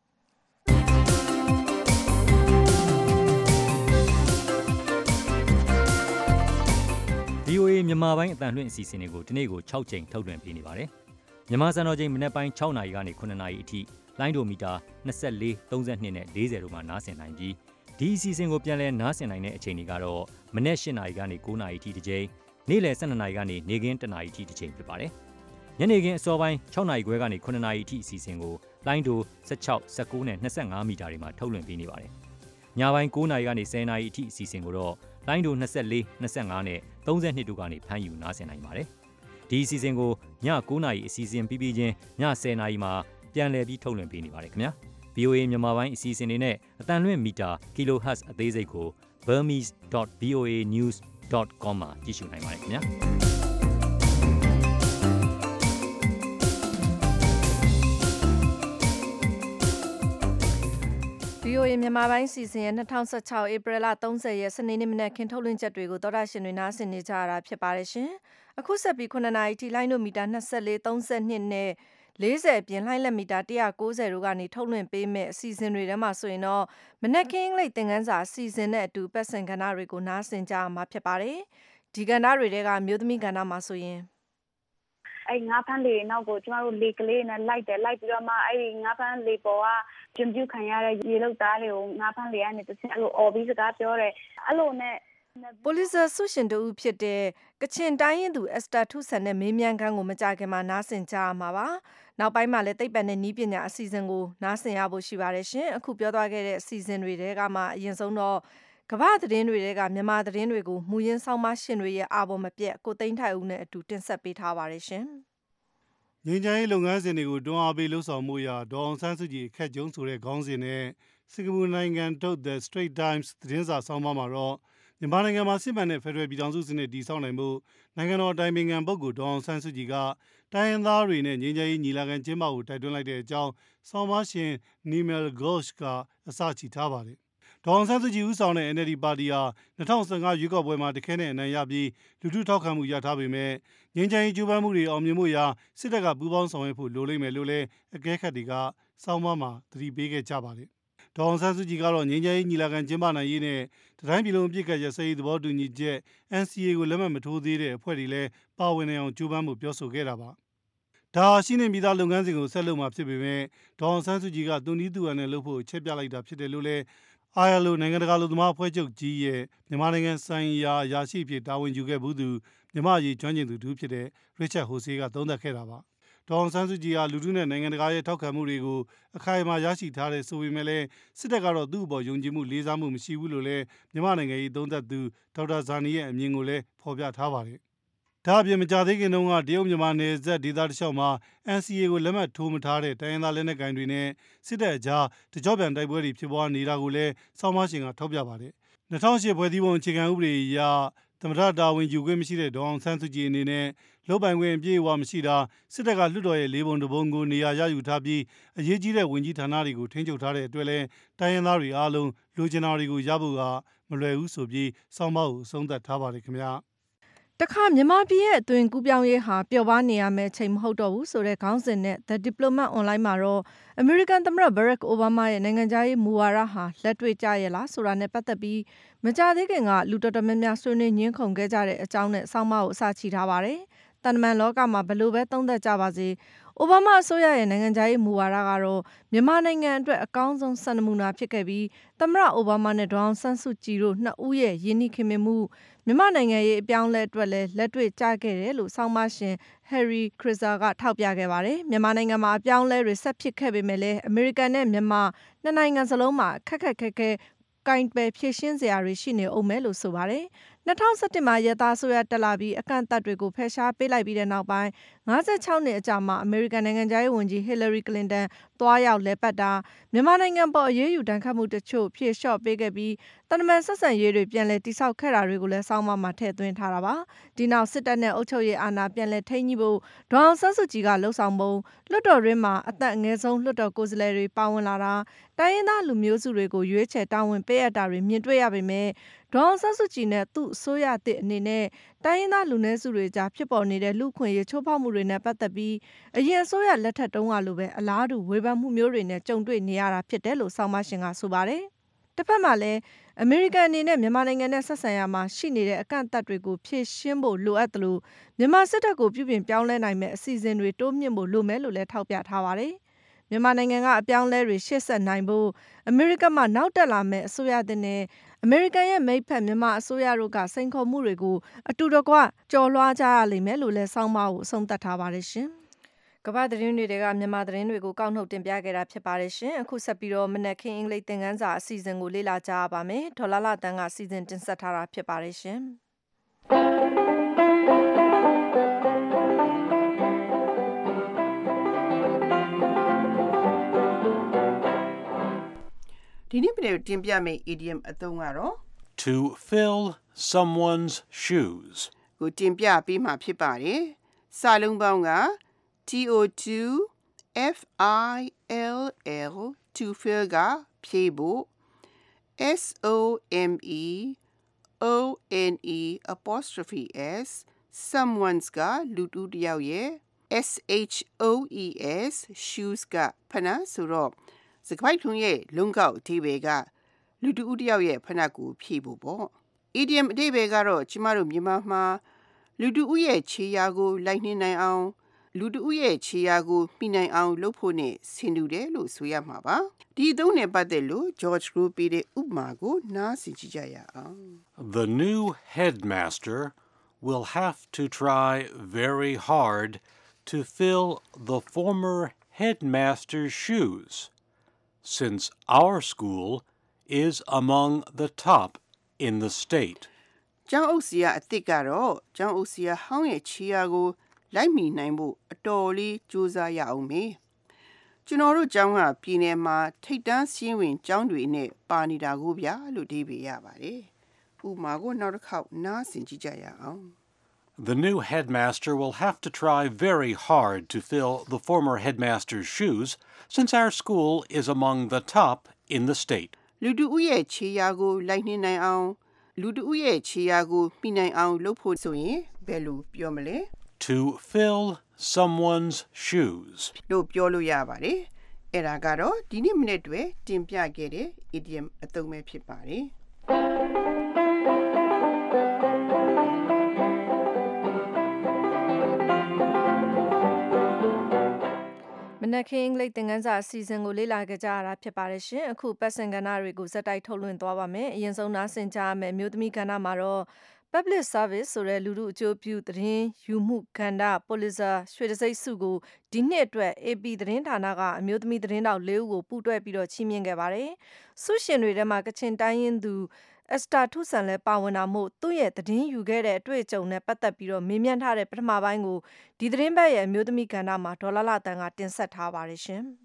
Speaker 11: VOA မြန်မာပိုင်းအတန်လွှင့်အစီအစဉ်တွေကိုဒီနေ့ကို6ချိန်ထုတ်လွှင့်ပေးနေပါတယ်။မြန်မာစံတော်ချိန်မနက်ပိုင်း6နာရီကနေ9နာရီအထိလိုင်းဒိုမီတာ24 32နဲ့40တို့မှာနားဆင်နိုင်ပြီးဒီအစီအစဉ်ကိုပြန်လည်နားဆင်နိုင်တဲ့အချိန်တွေကတော့မနက်၈ နာရီကနေ9 နာရီထိတစ်ချိန်နေ့လယ်12 နာရီကနေနေ့ခင်း1 နာရီထိတစ်ချိန်ဖြစ်ပါတယ်ညနေခင်းအစောပိုင်း6 နာရီခွဲကနေ9 နာရီထိအစီအစဉ်ကိုလိုင်းဒို16 19နဲ့25မီတာတွေမှာထုတ်လွှင့်ပေးနေပါတယ်ညပိုင်း9 နာရီကနေ10 နာရီအထိအစီအစဉ်ကိုတော့လိုင်းဒို24 25နဲ့32တို့ကနေဖမ်းယူနားဆင်နိုင်ပါတယ်ဒီအစီအစဉ်ကိုည9 နာရီအစီအစဉ်ပြီးချင်းည10 နာရီမှာပြန်လည်ပြီးထုတ်လွှင့်ပေးနေပါတယ်ခင်ဗျာ VOA မြန်မာပိုင်းအစီအစဉ်တွေနဲ့အတန်လွင့်မီတာ kHz အသေးစိတ်ကို burmese.voanews.com မှာကြည့်ရှုနိုင်ပါတယ်ခင်ဗျာ
Speaker 2: VOA မြန်မာပိုင်းစီစဉ်ရဲ့2016ဧပြီလ30ရက်စနေနေ့မနက်ခင်းထုတ်လွှင့်ချက်တွေကိုသောတာရှင်တွေနားဆင်နေကြရတာဖြစ်ပါတယ်ရှင်။အခုဆက်ပြီး9နာရီထိလိုင်းတို့မီတာ24 32နဲ့40ပြင်လှိုင်းလက်မီတာ190တို့ကနေထုတ်လွှင့်ပေးမဲ့အစီအစဉ်တွေထဲမှာဆိုရင်တော့မနက်ခင်းလိပ်သင်ခန်းစာအစီအစဉ်နဲ့အတူပတ်စင်ကဏ္ဍတွေကိုနားဆင်ကြရမှာဖြစ်ပါတယ်။ဒီကဏ္ဍတွေထဲကမျိုးသမီးကဏ္ဍမှာဆိုရင်
Speaker 13: အဲ့ငါးဖမ်းလေနောက်ကိုကျမတို့လေကလေးနဲ့လိုက်ပြီးတော့မှအဲ့ငါးဖမ်းလေပေါ်ကကျင်းပြခံရတဲ့ရေလုတ်သားတွေကိုငါးဖမ်းလေကနေတစ်ဆင့်အဲ့လိုအော်ပြီးစကားပြောတယ်အဲ့လိုနဲ့
Speaker 2: ပိုလီဆာဆုရှင်တို့ဖြစ်တဲ့ကချင်တိုင်းရင်သူအက်စတာထုဆန်နဲ့မေးမြန်းခန်းကိုမကြခင်မှာနားဆင်ကြရမှာပါနောက်ပိုင်းမှာလည်းသိပ္ပံနဲ့နည်းပညာအစီအစဉ်ကိုနားဆင်ရဖို့ရှိပါတယ်ရှင်အခုပြောသွားခဲ့တဲ့အစီအစဉ်တွေထဲကမှအရင်ဆုံးတော့ကမ္ဘာသတင်းတွေထဲကမြန်မာသတင်းတွေကိုမူရင်းဆောင်းပါးရှင်တွေရဲ့အာဘော်မပြတ်ကိုသိန်းထိုက်ဦးနဲ့အတူတင်ဆက်ပေးထားပါတယ်ရှင်
Speaker 17: ငင်းချိုင်းလုပ်ငန်းစဉ်တွေကိုတွန်းအားပေးလှုပ်ဆောင်မှုရာဒေါအောင်ဆန်းစုကြည်အခက်ကြုံဆိုတဲ့ခေါင်းစဉ်နဲ့စင်ကာပူနိုင်ငံထုတ် The Straits Times သတင်းစာဆောင်းပါးမှာတော့မြန်မာနိုင်ငံမှာစစ်မှန်တဲ့ဖက်ဒရယ်ပြည်ထောင်စုစနစ်တည်ဆောက်နိုင်မှုနိုင်ငံတော်အတိုင်ပင်ခံပုဂ္ဂိုလ်ဒေါအောင်ဆန်းစုကြည်ကတိုင်းရင်းသားတွေနဲ့ငြိမ်းချမ်းရေးညီလာခံကျင်းပဖို့တိုက်တွန်းလိုက်တဲ့အကြောင်းဆောင်းပါးရှင် Nimel Ghosh ကအစချီထားပါတယ်ဒေါအောင်ဆန်းစုကြည်ဦးဆောင်တဲ့ NLD ပါတီဟာ2015ရွေးကောက်ပွဲမှာတခဲနဲ့အနိုင်ရပြီးလူထုထောက်ခံမှုရထားပေမဲ့ငြိမ်းချမ်းရေးကြိုးပမ်းမှုတွေအောင်မြင်မှုရာစစ်တပ်ကပူးပေါင်းဆောင်ရွက်ဖို့လိုလိမ့်မယ်လို့လည်းအကဲခတ်တွေကစောင်းမမှာသတိပေးခဲ့ကြပါတယ်။ဒေါအောင်ဆန်းစုကြည်ကတော့ငြိမ်းချမ်းရေးညီလာခံကျင်းပနိုင်ရေးနဲ့တိုင်းပြည်လုံးအပြစ်ကရစရေးသဘောတူညီချက် NCA ကိုလက်မှတ်မထိုးသေးတဲ့အဖွဲ့တွေလည်းပါဝင်နေအောင်ကြိုးပမ်းမှုပြောဆိုခဲ့တာပါ။ဒါရှိနေပြီးသားလုပ်ငန်းစဉ်ကိုဆက်လုပ်မှာဖြစ်ပေမဲ့ဒေါအောင်ဆန်းစုကြည်ကသူနည်းသူဟန်နဲ့လုပ်ဖို့ချက်ပြလိုက်တာဖြစ်တယ်လို့လည်းILO နိုင်ငံတကာလူသမားအဖွဲ့ချုပ်ကြီးရဲ့မြန်မာနိုင်ငံဆိုင်ရာရာရှိဖြစ်တာဝန်ယူခဲ့ဘူးသူမြန်မာရေးကျွမ်းကျင်သူတူဖြစ်တဲ့ Richard Hose ကသုံးသပ်ခဲ့တာပါ။ဒေါအောင်ဆန်းစုကြည်ဟာလူထုနဲ့နိုင်ငံတကာရဲ့ထောက်ခံမှုတွေကိုအခိုင်အမာရရှိထားတဲ့ဆိုပေမဲ့လည်းစစ်တပ်ကတော့သူ့အပေါ်ယုံကြည်မှုလေးစားမှုမရှိဘူးလို့လည်းမြန်မာနိုင်ငံရေးသုံးသပ်သူဒေါက်တာဇာနီရဲ့အမြင်ကိုလည်းဖော်ပြထားပါတယ်။ဒါအပြင်မကြသေးခင်တုန်းကတရုတ်မြန်မာနယ်စပ်ဒေသတစ်လျှောက်မှာ NCA ကိုလက်မှတ်ထိုးမထားတဲ့တိုင်းရင်းသားလက်နက်ကိုင်တွေနဲ့စစ်တပ်အကြားတကြော့ပြန်တိုက်ပွဲတွေဖြစ်ပွားနေတာကိုလည်းဆောင်းပါးရှင်ကထောက်ပြပါတယ်။2008ဖွဲ့စည်းပုံအခြေခံဥပဒေအရသမ္မတတာဝန်ယူခွင့်မရှိတဲ့ဒေါအောင်ဆန်းစုကြည်အနေနဲ့လုပ်ပိုင်ခွင့်အပြည့်အဝမရှိတာစစ်တပ်ကလွှတ်တော်ရဲ့၄ပုံတစ်ပုံကိုနေရာရယူထားပြီးအရေးကြီးတဲ့ဝန်ကြီးဌာနတွေကိုထိန်းချုပ်ထားတဲ့အတွက်လည်းတိုင်းရင်းသားတွေအားလုံးလိုချင်တာတွေကိုရဖို့ကမလွယ်ဘူးဆိုပြီးဆောင်းပါးကိုအဆုံးသတ်ထားပါတယ်ခင်ဗျာ
Speaker 2: တခါမြန်မာပြည်ရဲ့အသွင်ကူးပြောင်းရေးဟာပျော်ပါနေရမယ့်ချိန်မဟုတ်တော့ဘူးဆိုတဲ့ခေါင်းစဉ်နဲ့ The Diplomat Online မှာတော့ American သမ္မတ Barack Obama ရဲ့နိုင်ငံခြားရေးမူဝါဒဟာလက်တွေ့ကျရဲ့လားဆိုတာနဲ့ပတ်သက်ပြီးမကြသေးခင်ကလူတော်တော်များများဆွေးနွေးညှင်းခုန်ခဲ့ကြတဲ့အကြောင်းနဲ့ဆောင်းပါးကိုအစချီထားပါတယ်။တန်တမန်လောကမှာဘလို့ပဲသုံးသပ်ကြပါစေအိုဘားမားအစိုးရရဲ့နိုင်ငံခြားရေးမူဝါဒကတော့မြန်မာနိုင်ငံအတွက်အကောင်းဆုံးစံနမူနာဖြစ်ခဲ့ပြီးသမ္မတအိုဘားမားနဲ့ဒေါအောင်ဆန်းစုကြည်တို့နှစ်ဦးရဲ့ယဉ်နီးခင်မင်မှုမြန်မာနိုင်ငံရဲ့အပြောင်းလဲအတွက်လည်းလက်တွေ့ကျခဲ့တယ်လို့ဆောင်းပါးရှင် Harry Krizer ကထောက်ပြခဲ့ပါတယ်။မြန်မာနိုင်ငံမှာအပြောင်းလဲတွေဆက်ဖြစ်ခဲ့ပေမဲ့လည်းအမေရိကန်နဲ့မြန်မာနှစ်နိုင်ငံစလုံးမှာခက်ခဲကိုင်ပယ်ဖြည့်ရှင်းစရာတွေရှိနေအောင်မယ်လို့ဆိုပါတယ်။2017မှာရသားဆိုရတက်လာပြီးအကန့်အသတ်တွေကိုဖယ်ရှားပေးလိုက်ပြီးတဲ့နောက်ပိုင်း56နှစ်အကြာမှာအမေရိကန်နိုင်ငံသားရေးဝန်ကြီး Hillary Clinton သွားရောက်လဲပတ်တာမြန်မာနိုင်ငံပေါ်အရေးယူတန်းခတ်မှုတချို့ဖြေလျှော့ပေးခဲ့ပြီးတန်တမန်ဆက်ဆံရေးတွေပြန်လည်တိစောက်ခဲ့တာတွေကိုလည်းစောင်းမမှာထည့်သွင်းထားတာပါဒီနောက်စစ်တပ်နဲ့အုပ်ချုပ်ရေးအာဏာပြန်လည်ထိန်းညှိဖို့ဒေါအောင်ဆန်းစုကြည်ကလှုံ့ဆော်ပုံလွှတ်တော်ရင်းမှာအသက်အငယ်ဆုံးလွှတ်တော်ကိုယ်စားလှယ်တွေပါဝင်လာတာတိုင်းရင်းသားလူမျိုးစုတွေကိုရွေးချယ်တာဝန်ပေးအပ်တာတွေမြင်တွေ့ရပေမဲ့ဒေါအောင်ဆန်းစုကြည်နဲ့သူ့အစိုးရသစ်အနေနဲ့တိုင်းရင်းသားလူနည်းစုတွေကြားဖြစ်ပေါ်နေတဲ့လူခွင့်ရေးချိုးဖောက်မှုတွေနဲ့ပတ်သက်ပြီးအရင်အစိုးရလက်ထက်တုန်းကလိုပဲအလားတူဝေဖန်မှုမျိုးတွေနဲ့ကြုံတွေ့နေရတာဖြစ်တယ်လို့ဆောင်းပါရှင်ကဆိုပါတယ်။တစ်ဖက်မှာလည်းအမေရိကန်အနေနဲ့မြန်မာနိုင်ငံနဲ့ဆက်ဆံရမှာရှိနေတဲ့အကန့်အသတ်တွေကိုဖြေရှင်းဖို့လိုအပ်တယ်လို့မြန်မာစစ်တပ်ကိုပြုပြင်ပြောင်းလဲနိုင်မဲ့အစီအစဉ်တွေတိုးမြင့်ဖို့လိုမယ်လို့လည်းထောက်ပြထားပါတယ်။မြန်မာနိုင်ငံကအပြောင်းလဲတွေရှေ့ဆက်နိုင်ဖို့အမေရိကမှာနောက်တက်လာမယ့်အစိုးရသစ်နဲ့အမေရိကန်ရဲ့မိတ်ဖက်မြန်မာအစိုးရတို့ကစိန်ခေါ်မှုတွေကိုအတူတကွကျော်လွှားကြရလိမ့်မယ်လို့လည်းဆောင်းပါးကိုအဆုံးသတ်ထားပါတယ်ရှင်။ကမ္ဘာသတင်းတွေကမြန်မာသတင်းတွေကိုကောက်နှုတ်တင်ပြခဲ့တာဖြစ်ပါတယ်ရှင်။အခုဆက်ပြီးတော့မနက်ခင်းအင်္ဂလိပ်သင်ခန်းစာအစီအစဉ်ကိုလေ့လာကြရပါမယ်။ဒေါ်လာတန်းကစီစဉ်တင်ဆက်ထားတာဖြစ်ပါတယ်ရှင်။
Speaker 18: ဒီနေ့ပြည်တင်ပြမယ့် idiom အသုံးကတော့
Speaker 19: to fill someone's shoes
Speaker 18: ကိုတင်ပြပေးမှာဖြစ်ပါတယ်။စာလုံးပေါင်းက to to fill ကဖြည့်ဖို့ someone's someone's ကလူတူတစ်ယောက်ရဲ့ shoes ကဖနက်ဆိုတော့စကားပိုက်ထုံးရဲ့လုံကောက်အဓိပ္ပာယ်ကလူတူတစ်ယောက်ရဲ့ဖနက်ကိုဖြည့်ဖို့ပေါ့ idiom အဓိပ္ပာယ်ကတော့ကျမတို့မြန်မာမှာလူတူရဲ့ခြေရာကိုလိုက်နှင်းနိုင်အောင်လူတူရဲ့ခြေရာကိုမိနိုင်အောင်လုပ်ဖို့နဲ့ဆင်တူတယ်လို့ဆိုရမှာပါဒီအသုံးနဲ့ပတ်သက်လို့ George ကိုပေးတဲ့ဥပမာကိုနားဆင်ကြည့်ကြရအောင်
Speaker 19: The new headmaster will have to try very hard to fill the former headmaster's shoes since our school is among the top in the state.
Speaker 18: ကျောင်းအုပ်ဆရာအသစ်ကတော့ကျောင်းအုပ်ဆရာဟောင်းရဲ့ခြေရာကိုလိုက်မိနိုင်ဖို့အတော်လေးကြိုးစားရအောင်မေကျွန်တော်တို့ကျောင်းကပြည်နယ်မှာထိပ်တန်းစည်းဝင်ကျောင်းတွေနဲ့ပါနေတာကိုဗျာလို့ဒီပေးရပါတယ်ဥပမာကိုနောက်တစ်ခေါက်နားဆင်ကြည့်ကြရအောင်
Speaker 19: The new headmaster will have to try very hard to fill the former headmaster's shoes since our school is among the top in the state.
Speaker 18: လူတူရဲ့ခြေရာကိုလိုက်နှင်းနိုင်အောင်လူတူရဲ့ခြေရာကိုမိနိုင်အောင်လုပ်ဖို့ဆိုရင်ဘယ်လိုပြောမလဲ
Speaker 19: To fill someone's shoes
Speaker 18: လို့ပြောလို့ရပါတယ်အဲ့ဒါကတော့ဒီနေ့မိနစ်တွေတင်ပြခဲ့တဲ့ idiom အသုံးပဲဖြစ်ပါတယ်
Speaker 2: မနက်ခင်းအင်္ဂလိပ်သင်ခန်းစာအစီအစဉ်ကိုလေ့လာကြရတာဖြစ်ပါတယ်ရှင်။အခုပတ်စင်ကဏ္ဍတွေကိုဇက်တိုက်ထုတ်လွှင့်သွားပါမယ်။အရင်ဆုံးနားဆင်ကြရမယ့်အမျိုးသမီးကဏ္ဍမှာတော့ Public Service ဆိုတဲ့လူထုအကျိုးပြုသတင်းယူမှုကဏ္ဍ Pulitzer ရွှေတံဆိပ်ဆုကိုဒီနှစ်အတွက် AP သတင်းဌာနကအမျိုးသမီးသတင်းတောက်၄ဦးကိုပူးတွဲပြီးတော့ချီးမြှင့်ခဲ့ပါတယ်။ဆုရှင်တွေထဲမှာကချင်တိုင်းရင်းသူအစတာထုဆန်လည်းပါဝင်တာမို့သူ့ရဲ့သတင်းယူခဲ့တဲ့အတွေ့အကြုံနဲ့ပတ်သက်ပြီးတော့မေးမြန်းထားတဲ့ပထမပိုင်းကိုဒီသတင်းပတ်ရဲ့အမျိုးသမီးကဏ္ဍမှာဒေါ်လာတန်ကတင်ဆက်ထားပါတယ်ရှင်။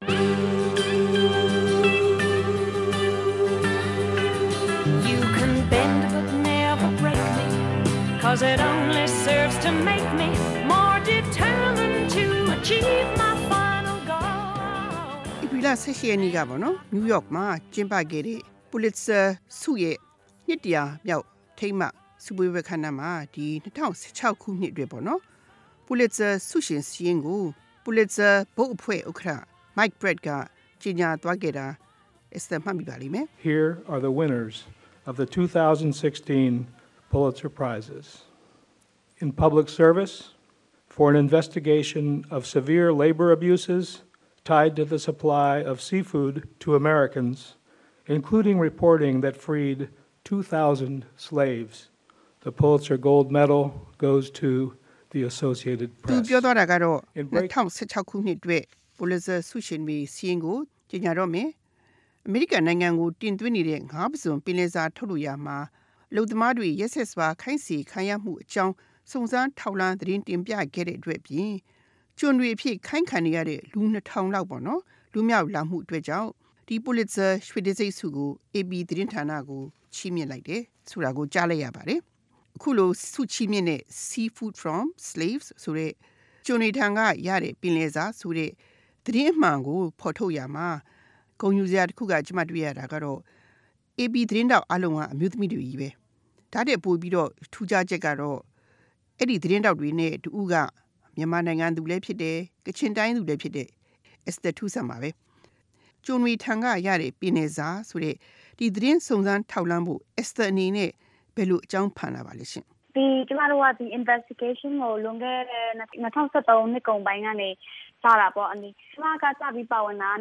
Speaker 20: You can bend but never break me cause it only serves to make me more determined to achieve my final goal.
Speaker 18: ဒီလဆက်ရှိနေကပေါ့နော်နယူးယောက်မှာကျင်းပခဲ့တဲ့Pulitzer ဆုရဲ့နှစ်တရာမြောက်ထိမ်းမှဆုပွဲခန်းမှာဒီ2016ခုနှစ်အတွက်ပေါ့နော် Pulitzer ဆုရှင်စီရင်ကို Pulitzer ဘုတ်အဖွဲ့ဥက္ကဋ္ဌ Mike Brett ကကြီးညာသွားခဲ့တာမှတ်မိပါလိမ့်မယ်
Speaker 21: Here are the winners of the 2016 Pulitzer Prizes. In public service, for an investigation of severe labor abuses tied to the supply of seafood to Americans, including reporting that freed 2,000 slaves. The Pulitzer Gold Medal goes to the Associated Press.
Speaker 18: သူပြောတာကတော့2016ခုနှစ်အတွက် Pulitzer ဆုရှင်တွေစီရင်ကိုကြီးညာတော့မယ်အမေရိကန်နိုင်ငံကိုတင်သွင်းနေတဲ့ငါးပစုံပင်လယ်စာထုတ်လို့ရမှာလူသမားတွေရက်ဆက်စွာခိုင်းစီခံရမှုအကြောင်းစုံစမ်းထောက်လှမ်းသတင်းတင်ပြခဲ့တဲ့အတွက်ပြင်ကျွန်တွေအဖြစ်ခိုင်းခံနေရတဲ့လူ2000လောက်ပေါ့နော်လူမြောက်လာမှုအတွက်ကြောင့်ဒီ Pulitzer ရွှေတံဆိပ်ဆုကို AP သတင်းဌာနကိုချီးမြှင့်လိုက်တယ်ဆိုတာကိုကြားလိုက်ရပါတယ်အခုလိုဆုချီးမြှင့်တဲ့ Seafood from Slaves ဆိုတဲ့ကျွန်တွေထံကရတဲ့ပင်လယ်စာဆိုတဲ့သတင်းအမှန်ကိုဖော်ထုတ်ရမှာဂုဏ်ယူစရာတစ်ခုကကျွန်မတွေ့ရတာကတော့ AP သတင်းတောက်အလုံးကအမျိုးသမီးတွေကြီးပဲဒါတဲ့ပို့ပြီးတော့ထူးခြားချက်ကတော့အဲ့ဒီသတင်းတောက်တွေနဲ့တူကမြန်မာနိုင်ငံသူလည်းဖြစ်တယ်ကချင်တိုင်းသူလည်းဖြစ်တယ်အစတထူးဆန်ပါပဲကျွန်းဝေထံကရတဲ့ပင်နေစာဆိုတဲ့ဒီသတင်းစုံစမ်းထောက်လှမ်းဖို့အစတအနေနဲ့ဘယ်လိုအကြောင်းဖန်လာပါလဲရှင်
Speaker 13: ဒီကျမတို့ကဒီ investigation ကိုလွန်ခဲ့တဲ့2013နှစ်ကုန်ပိုင်းကနေစားတာပေါ့အနေကျမကစပြီးပါဝင်တာ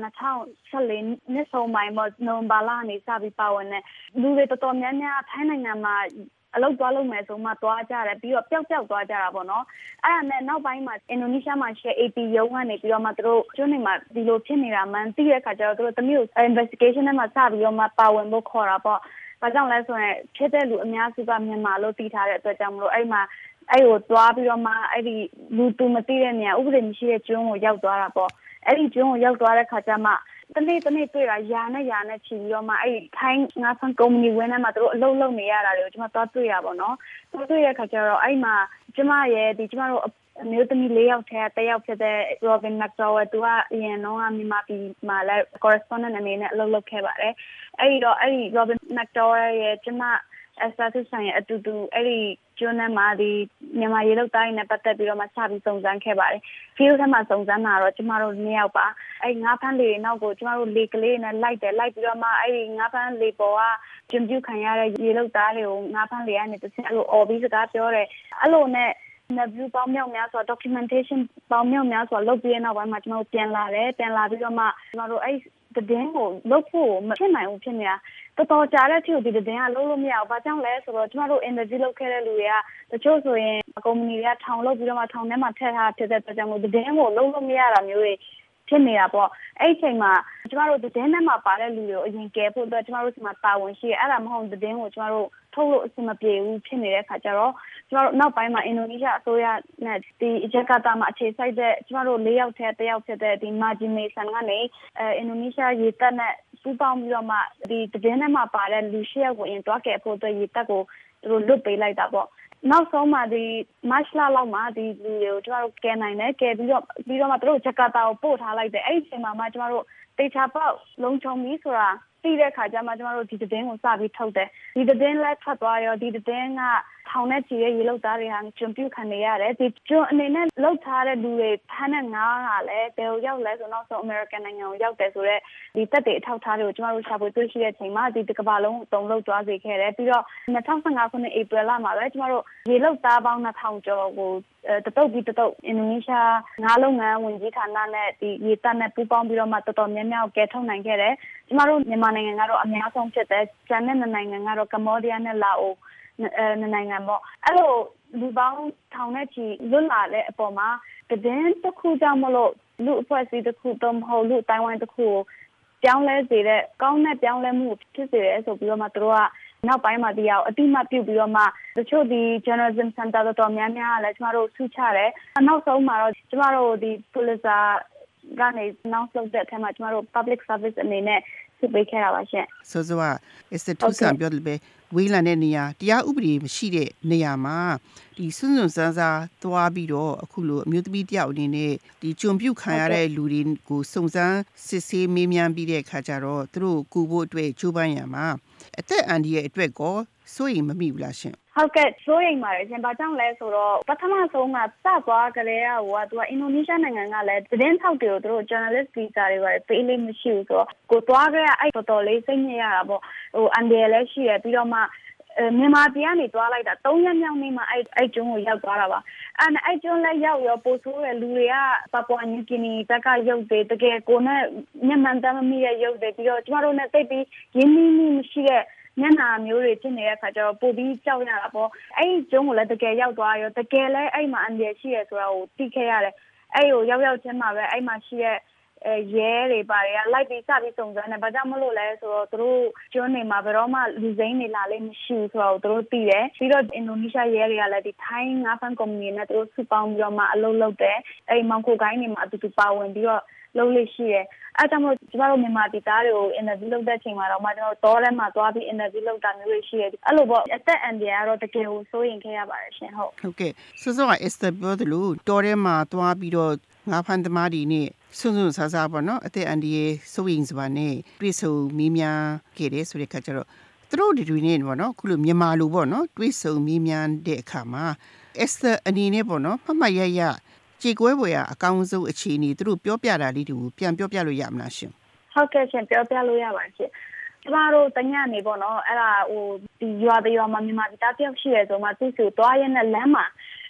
Speaker 13: 2014နှစ်ဆုံးပိုင်းပေါ့နိုဝင်ဘာလကနေစပြီးပါဝင်နေလူတွေတော်တော်များများထိုင်းနိုင်ငံမှာအလုပ်သွားလုပ်မယ်ဆိုမှသွားကြတယ်ပြီးတော့ပျောက်သွားကြတာပေါ့နော်အဲ့ဒါနဲ့နောက်ပိုင်းမှာအင်ဒိုနီးရှားမှာရှိတဲ့ AP ရုံးကနေပြီးတော့မှသူတို့ကျွန်းနေမှာဒီလိုဖြစ်နေတာမှန်သိတဲ့အခါကျတော့သူတို့တမျိုး investigation နဲ့မှစပြီးတော့မှပါဝင်ဖို့ခေါ်တာပေါ့ဘာကြောင့်လဲဆိုရင်ဖြစ်တဲ့လူအများစုကမြန်မာလို့သိထားတဲ့အတွက်ကြောင့်မလို့အဲ့မှာအဲ့ကိုသွားပြီးတော့မှအဲ့ဒီလူသူမသိတဲ့နေရာဥပဒေမရှိတဲ့ကျွန်းကိုရောက်သွားတာပေါ့အဲ့ဒီကျွန်းကိုရောက်သွားတဲ့ခါကျမှတနေ့တွေ့တာယာနဲ့ချီပြီးတော့မှအဲ့ဒီထိုင်းငါးဖန်ကုမ္ပဏီဝင်းထဲမှာသူတို့အလုပ်လုပ်နေရတာတွေကိုကျွန်မသွားတွေ့ရပါတော့သွားတွေ့ရခါကျတော့အဲ့မှာကျွန်မရဲ့ဒီကျွန်မတို့အမျိုးသမီး၄ယောက်ထဲတစ်ယောက်ဖြစ်တဲ့ Robin McDowell သူကအရင်တော့မြန်မာပြည်မှာလည်း correspondent အနေနဲ့အလုပ်လုပ်ခဲ့ပါတယ်အဲ့ဒီတော့အဲ့ဒီ Robin McDowell ရဲ့ကျွန်မSRT ဆိုင်ရဲ့အတူတူအဲ့ဒီကျွန်းထဲမှာဒီမြန်မာရေလုပ်တိုင်းနဲ့ပတ်သက်ပြီးတော့မှစပြီးစုံစမ်းခဲ့ပါတယ်။ field ထဲမှာစုံစမ်းတာတော့ကျမတို့2ယောက်ပါ။အဲ့ငါးဖမ်းလေနောက်ကိုကျမတို့လေကလေးနဲ့လိုက်ပြီးတော့မှအဲ့ဒီငါးဖမ်းလေပေါ်ကကျင်းပြခံရတဲ့ရေလုပ်သားတွေကိုငါးဖမ်းလေကနေတစ်ချက်အဲ့လိုအော်ပြီးစကားပြောတယ်။အဲ့လိုနဲ့ interview ပေါင်းမြောက်များဆို documentation ပေါင်းမြောက်များဆိုလုပ်ပြီးတဲ့နောက်ပိုင်းမှာကျမတို့ပြန်လာပြီးတော့မှကျမတို့အဲ့သတင်းကိုလုပ်ဖို့မဖြစ်နိုင်ဘူးဖြစ်နေတာတော်တော်ကြာတဲ့အထိဒီသတင်းကလုပ်လို့မရဘူး။ဘာကြောင့်လဲဆိုတော့ကျမတို့ interview လုပ်ခဲ့တဲ့လူတွေကတချို့ဆိုရင်ကုမ္ပဏီတွေကထောင်လုပ်ပြီးတော့မှထောင်ထဲမှာထည့်ထားဖြစ်တဲ့အတွက်ကြောင့်မို့သတင်းကိုလုပ်လို့မရတာမျိုးတွေဖြစ်နေတာပေါ့။အဲ့ဒီအချိန်မှာကျမတို့သတင်းထဲမှာပါတဲ့လူတွေကိုအရင်ကယ်ဖို့အတွက်ကျမတို့ဒီမှာတာဝန်ရှိတယ်။အဲ့ဒါမဟုတ်သတင်းကိုကျမတို့ထုတ်လို့အဆင်မပြေဘူးဖြစ်နေတဲ့အခါကျတော့ကျမတို့နောက်ပိုင်းမှာအင်ဒိုနီးရှားအစိုးရနဲ့ဒီဂျကာတာမှာအခြေစိုက်တဲ့ကျမတို့၄ယောက်ထဲတစ်ယောက်ဖြစ်တဲ့ဒီမာဂျီမေဆန်ကနေအင်ဒိုနီးရှားရေတပ်နဲ့ပူးပေါင်းပြီးတော့မှဒီသတင်းထဲမှာပါတဲ့လူ၈ယောက်ကိုအရင်တွားကယ်ဖို့အတွက်ရေတပ်ကိုသူတို့လွတ်ပေးလိုက်တာပေါ့နောက်ဆုံးမှာဒီမတ်လလောက်မှာဒီလူတွေကိုကျမတို့ကယ်နိုင်တယ်ကယ်ပြီးတော့မှသူတို့ဂျကာတာကိုပို့ထားလိုက်တယ်အဲ့ဒီအချိန်မှာကျမတို့တေချာပေါက်လုံးချုံပြီးဆိုတာသိတဲ့ခါကျမှကျမတို့ဒီသတင်းကိုစပြီးထုတ်တယ်ဒီသတင်းလည်းထွက်သွားရောဒီသတင်းကထောင်နဲ့ချီရဲ့ရေလုပ်သားတွေဟာကျွန်းပြုခံနေရတယ်ဒီကျွန်းအနေနဲ့လောက်ထားတဲ့လူတွေဖမ်းတဲ့ငါးကလည်းဘယ်ကိုရောက်လဲဆိုတော့ဆိုအမေရိကန်နိုင်ငံကိုရောက်တယ်ဆိုတော့ဒီတက်တွေအထောက်ထားတွေကိုကျမတို့ရှာဖွေတွေ့ရှိတဲ့အချိန်မှာဒီတစ်ကမ္ဘာလုံးအုံလောက်သွားစေခဲ့တယ်ပြီးတော့2015ခုနှစ်ဧပြီလမှာပဲကျမတို့ရေလုပ်သားပေါင်း2000ကျော်ကိုတတုတ်အင်ဒိုနီးရှားငါးလုပ်ငန်းဝင်ကြီးဌာနနဲ့ဒီရေတပ်နဲ့ပူးပေါင်းပြီးတော့မှတော်တော်များများကယ်ထုတ်နိုင်ခဲ့တယ်ကျမတို့မြန်မာနိုင်ငံကတော့အများဆုံးဖြစ်တယ်ကျန်တဲ့နိုင်ငံကတော့ကမ္ဘောဒီးယားနဲ့လာအိုနိုင်ငံပေါ့အဲ့လိုလူပေါင်းထောင်နဲ့ချီလွတ်လာတဲ့အပေါ်မှာသတင်းတစ်ခုကြောင့်မလို့လူအဖွဲ့အစည်းတစ်ခုတော့မဟုတ်လူတိုင်းဝိုင်းတစ်ခုကိုပြောင်းလဲစေတဲ့ကောင်းတဲ့ပြောင်းလဲမှုဖြစ်စေတယ်ဆိုပြီးတော့မှသူတို့ကနောက်ပိုင်းမှာတရားအတိမပြုတ်ပြီးတော့မှတချို့ဒီ journalism center တော်များများကလည်းကျမတို့ဆုချတယ်နောက်ဆုံးမှာတော့ကျမတို့ဒီ Pulitzer ကနေ announce လုပ်တဲ့အထက်မှာကျမတို့ public service အနေနဲ့ဆုပေးခဲ့တာပါရှင်
Speaker 18: ဆိုက Institute ဆန်ပြောတယ်ပဲဝေးလံတဲ့နေရာတရားဥပဒေမရှိတဲ့နေရာမှာဒီစွန်းစွန်းဆန်းစားသွားပြီးတော့အခုလိုအမျိုးသမီးတယောက်အနေနဲ့ဒီကြုံပြုခံရတဲ့လူတွေကိုစုံစမ်းစစ်ဆေးမေးမြန်းပြီးတဲ့အခါကျတော့သူတို့ကူဖို့အတွက်ကြိုးပမ်းရမှာအသက်အန္တရာယ်အတွက်ကိုစိုးရိမ်မမိဘူးလားရှင်
Speaker 13: ဟုတ်ကဲ့စိုးရိမ်ပါတယ်ရှင်ဘာကြောင့်လဲဆိုတော့ပထမဆုံးကစသွားကြတဲ့ဟိုကသူကအင်ဒိုနီးရှားနိုင်ငံကလည်းသတင်းထောက်တွေကိုသူတို့ journalist visa တွေပါပေးလို့မရှိဘူးဆိုတော့ကိုသွားကြအဲ့တော်တော်လေးစိတ်ညစ်ရတာပေါ့ဟိုအန်ဒီလည်းရှိရပြီးတော့မှမြန်မာပြည်ကနေသွားလိုက်တာ3ရက်မြောက်နေ့မှာအဲ့ကျွန်းကိုရောက်သွားတာပါအဲ့ကျွန်းလည်းရောက်ရောပို့ဆိုးတဲ့လူတွေကပပူအာနယူဂီနီဘက်ကရုပ်တွေတကယ်ကိုနဲ့မျက်မှန်တမ်းမမိတဲ့ရုပ်တွေပြီးတော့ကျမတို့နဲ့သိပြီးရင်းနှီးမှုမရှိတဲ့မျက်နှာမျိုးတွေဖြစ်နေတဲ့အခါကျတော့ပို့ပြီးကြောက်ရတာပေါ့အဲ့ဒီကျွန်းကိုလည်းတကယ်ရောက်သွားရောတကယ်လည်းအဲ့မှာအန်ဒီရှိရဆိုတာကိုသိခဲ့ရတယ်အဲ့ကိုရောက်ချင်းမှာပဲအဲ့မှာရှိတဲ့ရဲတွေပါတွေကလိုက်ပြီးစပြီးစုံစမ်းတယ်ဘာကြောင့်မလို့လဲဆိုတော့သူတို့ကျွန်းနေမှာဘယ်တော့မှလူစိမ်းနေလာလိမ့်မရှိဘူးဆိုတော့သူတို့သိတယ်ပြီးတော့အင်ဒိုနီးရှားရဲတွေကလည်းဒီထိုင်းငါးဖမ်းကုမ္ပဏီနဲ့သူတို့စုပေါင်းပြီးတော့မှအလုပ်လုပ်တယ်အဲ့မောင်ကိုကိုင်းနေမှာအတူတူပါဝင်ပြီးတော့လုပ်လို့ရှိတယ်အဲ့ကြောင့်မို့ကျမတို့မြန်မာပြည်သားတွေကို interview လုပ်တဲ့အချိန်မှာတော့မှကျွန်တော်တောထဲမှာသွားပြီး interview လုပ်တာမျိုးတွေရှိတယ်အဲ့လိုပေါ့အသက်အန္တရာယ်ကတော့တကယ်ကိုစိုးရိမ်ခဲ့ရပါတယ်ရှင်
Speaker 18: ဟုတ်ကဲ့ဆိုတော့ Esther ပြောသလိုတောထဲမှာသွားပြီးတော့ငါးဖမ်းသမားတွေနဲ့စွန်းစွန်းဆားဆားပေါ့နော်အသက်အန္တရာယ်စိုးရိမ်စပါနဲ့တွေ့ဆုံမေးမြန်းခဲ့တယ်ဆိုတဲ့ခါကျတော့သူတို့တွေနဲ့ပေါ့နော်ခုလိုမြန်မာလိုပေါ့နော်တွေ့ဆုံမေးမြန်းတဲ့အခါမှာ Esther အနေနဲ့ပေါ့နော်မှတ်ရကြေကွဲပွဲအကောင်းဆုံးအခြေအနေသူတို့ပြောပြတာလေးတွေကိုပြန်ပြောပြလို့ရမလားရှင်
Speaker 13: ဟုတ်ကဲ့ရှင်ပြောပြလို့ရပါတယ်ရှင်ကျမတို့တညနေပေါ့နော်အဲ့ဒါဟိုဒီရွာမှာမြန်မာပြည်သားတယောက်ရှိရဲဆိုမှသူ့စီသွားရင်းနဲ့လမ်းမှာ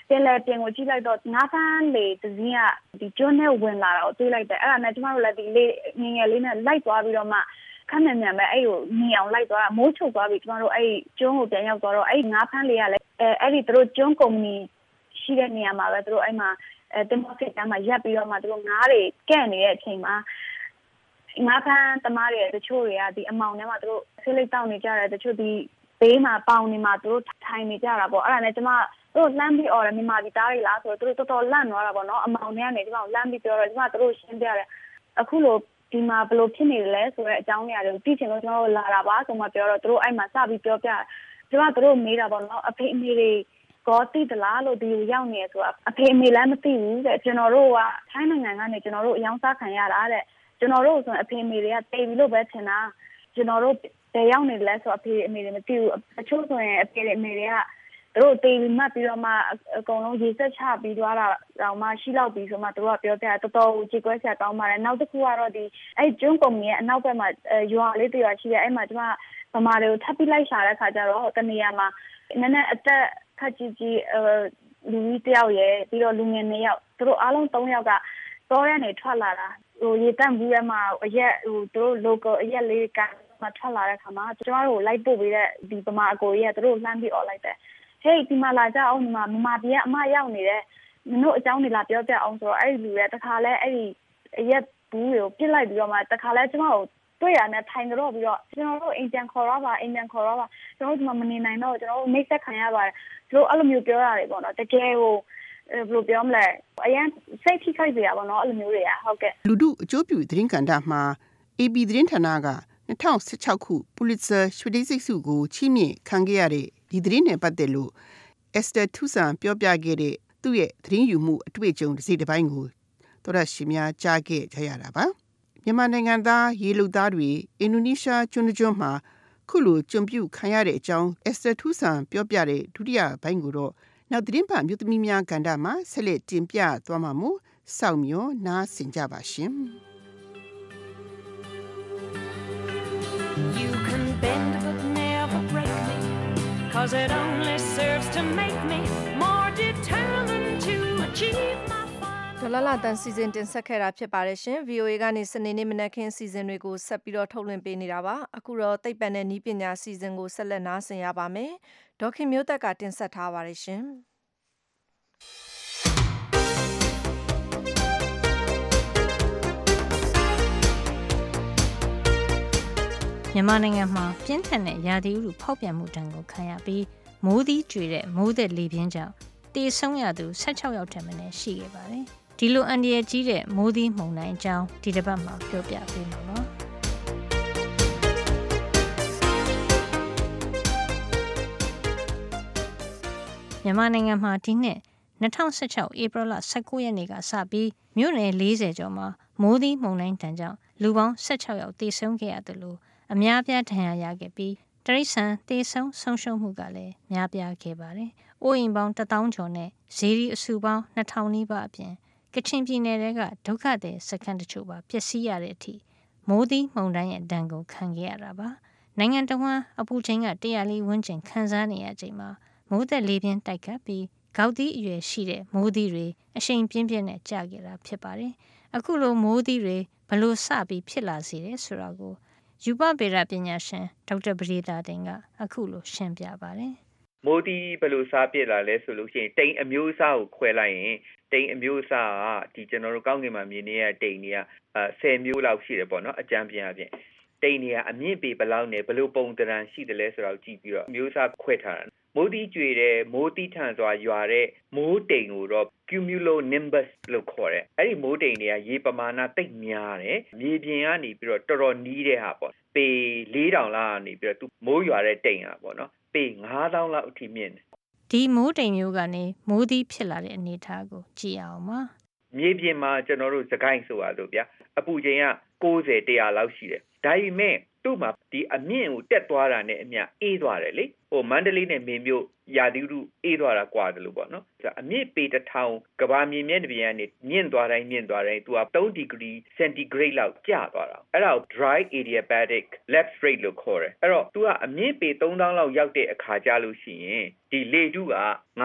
Speaker 13: ပြင်ကိုကြည့်လိုက်တော့ငါးဖမ်းလေတစင်းကဒီကျွန်းနဲ့ဝင်လာတာကိုတွေ့လိုက်တယ်အဲ့ဒါနဲ့ကျမတို့လည်းဒီလေးငယ်လေးနဲ့လိုက်သွားပြီးတော့မှခက်မြန်ပဲအဲ့ကိုနေအောင်လိုက်သွားတာမိုးချုပ်သွားပြီကျမတို့အဲ့ကျွန်းကိုပြန်ရောက်သွားတော့အဲ့ငါးဖမ်းလေးကလည်းအဲ့ဒီတို့ကျွန်းကုမ္ပဏီရှိတဲ့နေရာမှာပဲတို့အဲ့မှာတင်မော့စစ်တမ်းမှာရပ်ပြီးတော့မှတို့ငါးတွေကဲ့နေတဲ့အချိန်မှာငါးဖမ်းသမားတွေတချို့တွေကဒီအမောင်ထဲမှာတို့ဆေးလိပ်တောက်နေကြတယ်တချို့ဒီဘေးမှာပေါင်နေမှာတို့ထိုင်နေကြတာပေါ့အဲ့ဒါနဲ့ကျမတို့လမ်းပြီးអော်တယ်မြန်မာပြည်သားတွေလားဆိုတော့တို့တော်တော်လန့်သွားတာပေါ့နော်အမောင်ထဲကနေကျမလမ်းပြီးပြောတော့ကျမတို့ရှင်းပြတယ်အခုလိုဒီမှာဘယ်လိုဖြစ်နေလဲဆိုတဲ့အကြောင်းအရာတွေကိုသိချင်လို့ကျွန်တော်တို့လာတာပါဆိုမှပြောတော့တို့အဲ့မှာစပြီးပြောပြကျမတို့မေးတာပေါ့နော်အဖေအမေတွေကောတိတလားလို့ဒီရောက်နေဆိုတော့အဖေအမေလည်းမသိဘူးတဲ့ကျွန်တော်တို့ကထိုင်းနိုင်ငံကနေကျွန်တော်တို့အယောင်စားခံရတာတဲ့ကျွန်တော်တို့ဆိုရင်အဖေအမေတွေကတေးပြီလို့ပဲထင်တာကျွန်တော်တို့တည်ရောက်နေလဲဆိုအဖေအမေတွေမသိဘူးအချို့ဆိုရင်အဖေအမေတွေကတို့တေးပြီးမှတ်ပြီးတော့မှအကုန်လုံးရေစက်ချပြီးသွားတာတော့မှရှိလောက်ပြီးဆိုမှတို့ကပြောပြတော်တော်ကြည်ကွဲစရာကောင်းပါတယ်နောက်တစ်ခုကတော့ဒီအဲ့ကျွန်းကုမ္ပဏီရဲ့အနောက်ဘက်မှာရွာလေးတရွာရှိတယ်အဲ့မှာကျမဗမာတွေကိုထပ်ပြီးလိုက်ရှာတဲ့ခါကျတော့တနေရာမှာနည်းနည်းအသက်ခက်ကြီးလူကြီးတယောက်ရဲ့ပြီးတော့လူငယ်2ယောက်တို့အားလုံး3ယောက်ကတော့ရနေထွက်လာတာဟိုရေတန့်ဘူးထဲမှာအရက်ဟိုတို့ local အရက်လေးကမှထွက်လာတဲ့ခါမှာကျမတို့လိုက်ပို့ပေးတဲ့ဒီဗမာအကိုကြီးကတို့လှမ်းပြီးអော်လိုက်တယ်ဟေးဒီမှာလာကြအောင်ဒီမှာမမပြေကအမရောက်နေတယ်မင်းတို့အကြောင်းတွေလာပြောပြအောင်ဆိုတော့အဲ့ဒီလူကတခါလဲအဲ့ဒီအရက်ဘူးတွေကိုပြစ်လိုက်ပြီးတော့မှတခါလဲကျမတို့တွေ့ရတဲ့ထိုင်ကြတော့ပြီးတော့ကျွန်တော်တို့အင်ဂျန်ခေါ်တော့ပါကျွန်တော်တို့ဒီမှာမနေနိုင်တော့ကျွန်တော်တို့မိတ်ဆက်ခံရပါတယ်တို့အဲ့လိုမျိုးပြောရတယ်ပေါ့နော်တကယ်ကိုဘယ်လိုပြောမလဲအရင်စိတ်ထိခိုက်ကြရပါတော့အဲ့လိုမျိုးတွေကဟုတ်ကဲ့
Speaker 18: လူထုအကျိုးပြုသတင်းကဏ္ဍမှာ AB သတင်းဌာနက2016ခုပူလစ်ဇာရွှေတိစိတ်ဆုကိုချီးမြှင့်ခံခဲ့ရတဲ့ဒီသတင်းနဲ့ပတ်သက်လို့ Esther Tusan ပြောပြခဲ့တဲ့သူ့ရဲ့သတင်းယူမှုအတွေ့အကြုံတစ်စိတ်တစ်ပိုင်းကိုတော်ရရှိများကြားခဲ့ကြရတာပါမြန်မာနိုင်ငံသားရေလူသားတွေအင်ဒိုနီးရှားကျွန်းမှာခုလိုကြုံပြုခံရတဲ့အကြောင်း Esther Tusan ပြောပြတဲ့ဒုတိယပိုင်းကိုတော့နောက်သတင်းပတ်မြို့သမီးများကဏ္ဍမှာဆက်လက်တင်ပြသွားမှာမို့စောင့်မျှော်နားဆင်ကြပါရှင်
Speaker 20: You can bend but never break me, 'cause it only serves to make me more determined to achieve my
Speaker 2: ဒေါ်လာတန်စီစဉ်တင်ဆက်ခဲ့တာဖြစ်ပါတယ်ရှင် VOA ကနေစနေနေ့မနက်ခင်းစီစဉ်တွေကိုဆက်ပြီးတော့ထုတ်လွှင့်ပေးနေတာပါအခုတော့သိပ္ပံနဲ့နည်းပညာစီစဉ်ကိုဆက်လက်နားဆင်ရပါမယ်ဒေါခင်မျိုးသက်ကတင်ဆက်ထားပါတယ်ရှင်
Speaker 3: မြန်မာနိုင်ငံမှာပြင်းထန်တဲ့ရာသီဥတုဖောက်ပြန်မှုတံကိုခံရပြီးမိုးသီးကြွေတဲ့မိုးသက်လေပြင်းကြောင့်တေဆုံးရသူ16ယောက်ထက်မနည်းရှိခဲ့ပါတယ်ဒီလိုအန္တရာယ်ကြီးတဲ့မိုးသီးမှုန်တိုင်းအကြောင်းဒီတစ်ပတ်မှာပြောပြပေးမှာပါမြန်မာနိုင်ငံမှာဒီနှစ်2016ဧပြီလ19ရက်နေ့ကစပြီးမြို့နယ်40ကျော်မှာမိုးသီးမှုန်တိုင်းတံကြောင့်လူပေါင်း16ယောက်တေဆုံးခဲ့ရတယ်လို့အများပြားဒဏ်ရာရခဲ့ပြီးတရိษံတေဆုံးဆုံးရှုံးမှုကလည်းများပြားခဲ့ပါတယ်။အိုးအိမ်ပေါင်း1000ကျော်နဲ့ဇီရီအစုပေါင်း2000နီးပါးအပြင်ကချင်ပြည်နယ်ကဒုက္ခသည်စခန်းတချို့ပါပျက်စီးရတဲ့အထိမိုးသီးမှုန်တိုင်းရဲ့ဒဏ်ကိုခံခဲ့ရတာပါ။နိုင်ငံတော်ဝန်အပူချိန်က100ဝန်းကျင်ခန်းစားနေရချိန်မှာမိုးသက်လေပြင်းတိုက်ခတ်ပြီးဂေါက်သီးအရွယ်ရှိတဲ့မိုးသီးတွေအရှိန်ပြင်းပြင်းနဲ့ကျခဲ့တာဖြစ်ပါတယ်။အခုလိုမိုးသီးတွေဘလို့စပြီးဖြစ်လာစေတယ်ဆိုတာကိုယူပဗေဒပညာရှင်ဒေါက်တာပရိသတင်ကအခုလိုရှင်းပြပါတယ်
Speaker 1: ။မိုးသီးဘယ်လိုစားပြစ်လာလဲဆိုလို့ရှိရင်တိမ်အမျိုးအစားကိုခွဲလိုက်ရင်တိမ်အမျိုးအစားကဒီကျွန်တော်တို့ကောင်းကင်မှာမြင်နေတဲ့တိမ်တွေက10မျိုးလောက်ရှိတယ်ပေါ့နော်အကြမ်းပြင်းအပြင်တိမ်တွေကအမြင့်ပေဘယ်လောက်နဲ့ဘယ်လိုပုံသဏ္ဍာန်ရှိတယ်လဲဆိုတော့ကြည့်ပြီးတော့အမျိုးအစားခွဲထားတာမိုးသီးကြွေတဲ့မိုးသီးထန်စွာရွာတဲ့မိုးတိမ်ကိုတော့ cumulonimbus လို့ခေါ်တယ်။အဲ့ဒီမိုးတိမ်တွေကရေပမာဏတိတ်များတယ်။မြေပြင်ကနေပြီးတော့တော်တော်နီးတဲ့ဟာပေါ့။ပေ4000လောက်ကနေပြီးတော့သူမိုးရွာတဲ့တိမ်ဟာပေါ့နော်။ပေ9000လောက်အထိမြင့်တယ်
Speaker 3: ။ဒီမိုးတိမ်မျိုးကနေမိုးသီးဖြစ်လာတဲ့အနေအထားကိုကြည့်အောင်ပါ
Speaker 1: ။မြေပြင်မှာကျွန်တော်တို့စကိုင်းဆိုရလို့ဗျာ။အပူချိန်က90 100လောက်ရှိတယ်။ဒါပေမဲ့သူ့မှာဒီအမြင့်ကိုတက်သွားတာနဲ့အမျှအေးသွားတယ်လေမန္တလေးနဲ့မင်းမြို့ရာသီဥတုအေးသွားတာကွာတယ်လို့ပေါ့နော်အမြင့်ပေ1000ကဘာမြေမျက်နှာပြင်ကနေမြင့်သွားတိုင်းသူက3 degree centigrade လောက်ကျသွားတာအဲ့ဒါကို dry adiabatic lapse rate လို့ခေါ်တယ်အဲ့တော့သူကအမြင့်ပေ3000လောက်ရောက်တဲ့အခါကျလို့ရှိရင်ဒီလေထုက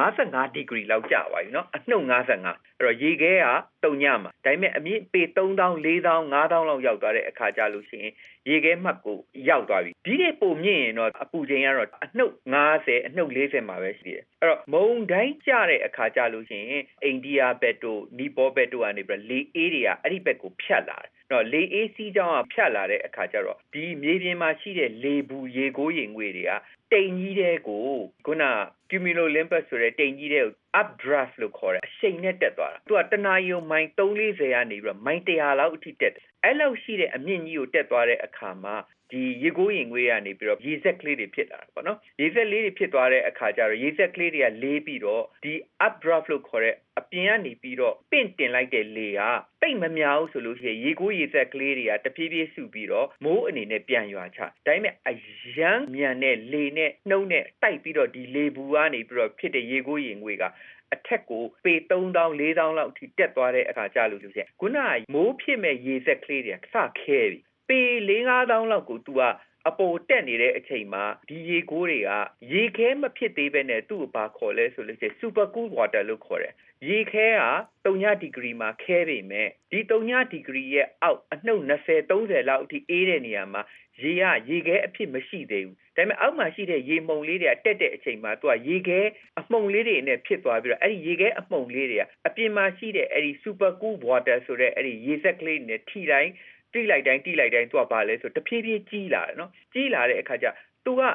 Speaker 1: 55 degree လောက်ကျသွားပြီနော်အနှုတ်55အဲ့တော့ရေခဲကတုံညမှာဒါပေမဲ့အမြင့်ပေ3000 4000 5000လောက်ရောက်သွားတဲ့အခါကျလို့ရှိရင်ရေခဲမှတ်ကိုရောက်သွားပြီဒီတဲ့ပုံမြင့်ရင်တော့အပူချိန်ကတော့အနှုတ်50အနှုတ်40မှာပဲရှိတယ်အဲ့တော့မုန်တိုင်းကျတဲ့အခါကျလို့ရှိရင်အိန္ဒိယဘက်တို့နီပေါဘက်တို့ကနေပြီးလေအေးတွေကအဲ့ဒီဘက်ကိုဖြတ်လာတယ်တော့လေအေးစီးကြောင်းကဖြတ်လာတဲ့အခါကျတော့ဒီမြေပြင်မှာရှိတဲ့လေဘူးရေကိုးရေငွေတွေကတိမ်ကြီးတဲ့ကိုခုန cumulonimbus ဆိုတဲ့တိမ်ကြီးတဲ့ကို updraft လို့ခေါ်တယ်အရှိန်နဲ့တက်သွားတာသူကတနာရီမိုင်340ကနေပြီးတော့မိုင်100လောက်အထိတက်တယ်အဲ့လောက်ရှိတဲ့အမြင့်ကြီးကိုတက်သွားတဲ့အခါမှာဒီရေကိုးရင်ငွေကနေပြီးတော့ရေစက်ကလေးတွေဖြစ်လာတာပေါ့နော်ရေစက်လေးတွေဖြစ်သွားတဲ့အခါကျတော့ရေစက်ကလေးတွေကလေးပြီးတော့ဒီ updraft လို့ခေါ်တဲ့အပြင်ကနေပြီးတော့ပင့်တင်လိုက်တဲ့လေကတိတ်မများဘူးဆိုလို့ရှိရင်ရေကိုးရေစက်ကလေးတွေကတဖြည်းဖြည်းစုပြီးတော့မိုးအနေနဲ့ပြန်ရွာချဒါပေမဲ့အရန်မြန်တဲ့လေနဲ့နှုတ်နဲ့တိုက်ပြီးတော့ဒီလေဘူးကနေပြီးတော့ဖြစ်တဲ့ရေကိုးရင်ငွေကအထက်ကိုပေ3000 4000လောက်အထိတက်သွားတဲ့အခါကျလို့ရှိရင်ခုနကမိုးဖြစ်မဲ့ရေစက်ကလေးတွေကစခဲပြီပေ4-5000လောက်ကို तू ကအပေါ်တက်နေတဲ့အချိန်မှာဒီရေကိုးတွေကရေခဲမဖြစ်သေးဘဲနဲ့သူ့ကိုဘာခေါ်လဲဆိုလို့ရှိရင် super cool water လို့ခေါ်တယ်ရေခဲက3 ဒီဂရီမှာခဲပေမဲ့ဒီ3 ဒီဂရီရဲ့အောက်အနှုတ်20-30လောက်အထိအေးတဲ့နေရာမှာရေခဲအဖြစ်မရှိသေးဘူးဒါပေမဲ့အောက်မှာရှိတဲ့ရေမှုန်လေးတွေကတက်တဲ့အချိန်မှာသူကရေခဲအမှုန်လေးတွေနဲ့ဖြစ်သွားပြီးတော့အဲ့ဒီရေခဲအမှုန်လေးတွေကအပြင်မှာရှိတဲ့အဲ့ဒီ super cool water ဆိုတဲ့အဲ့ဒီရေစက်ကလေးနဲ့ထိတိုင်းတိလိုက်တိုင်းသူကဘာလဲဆိုတဖြည်းဖြည်းကြီးလာတယ်နော်ကြီးလာတဲ့အခါကျသူက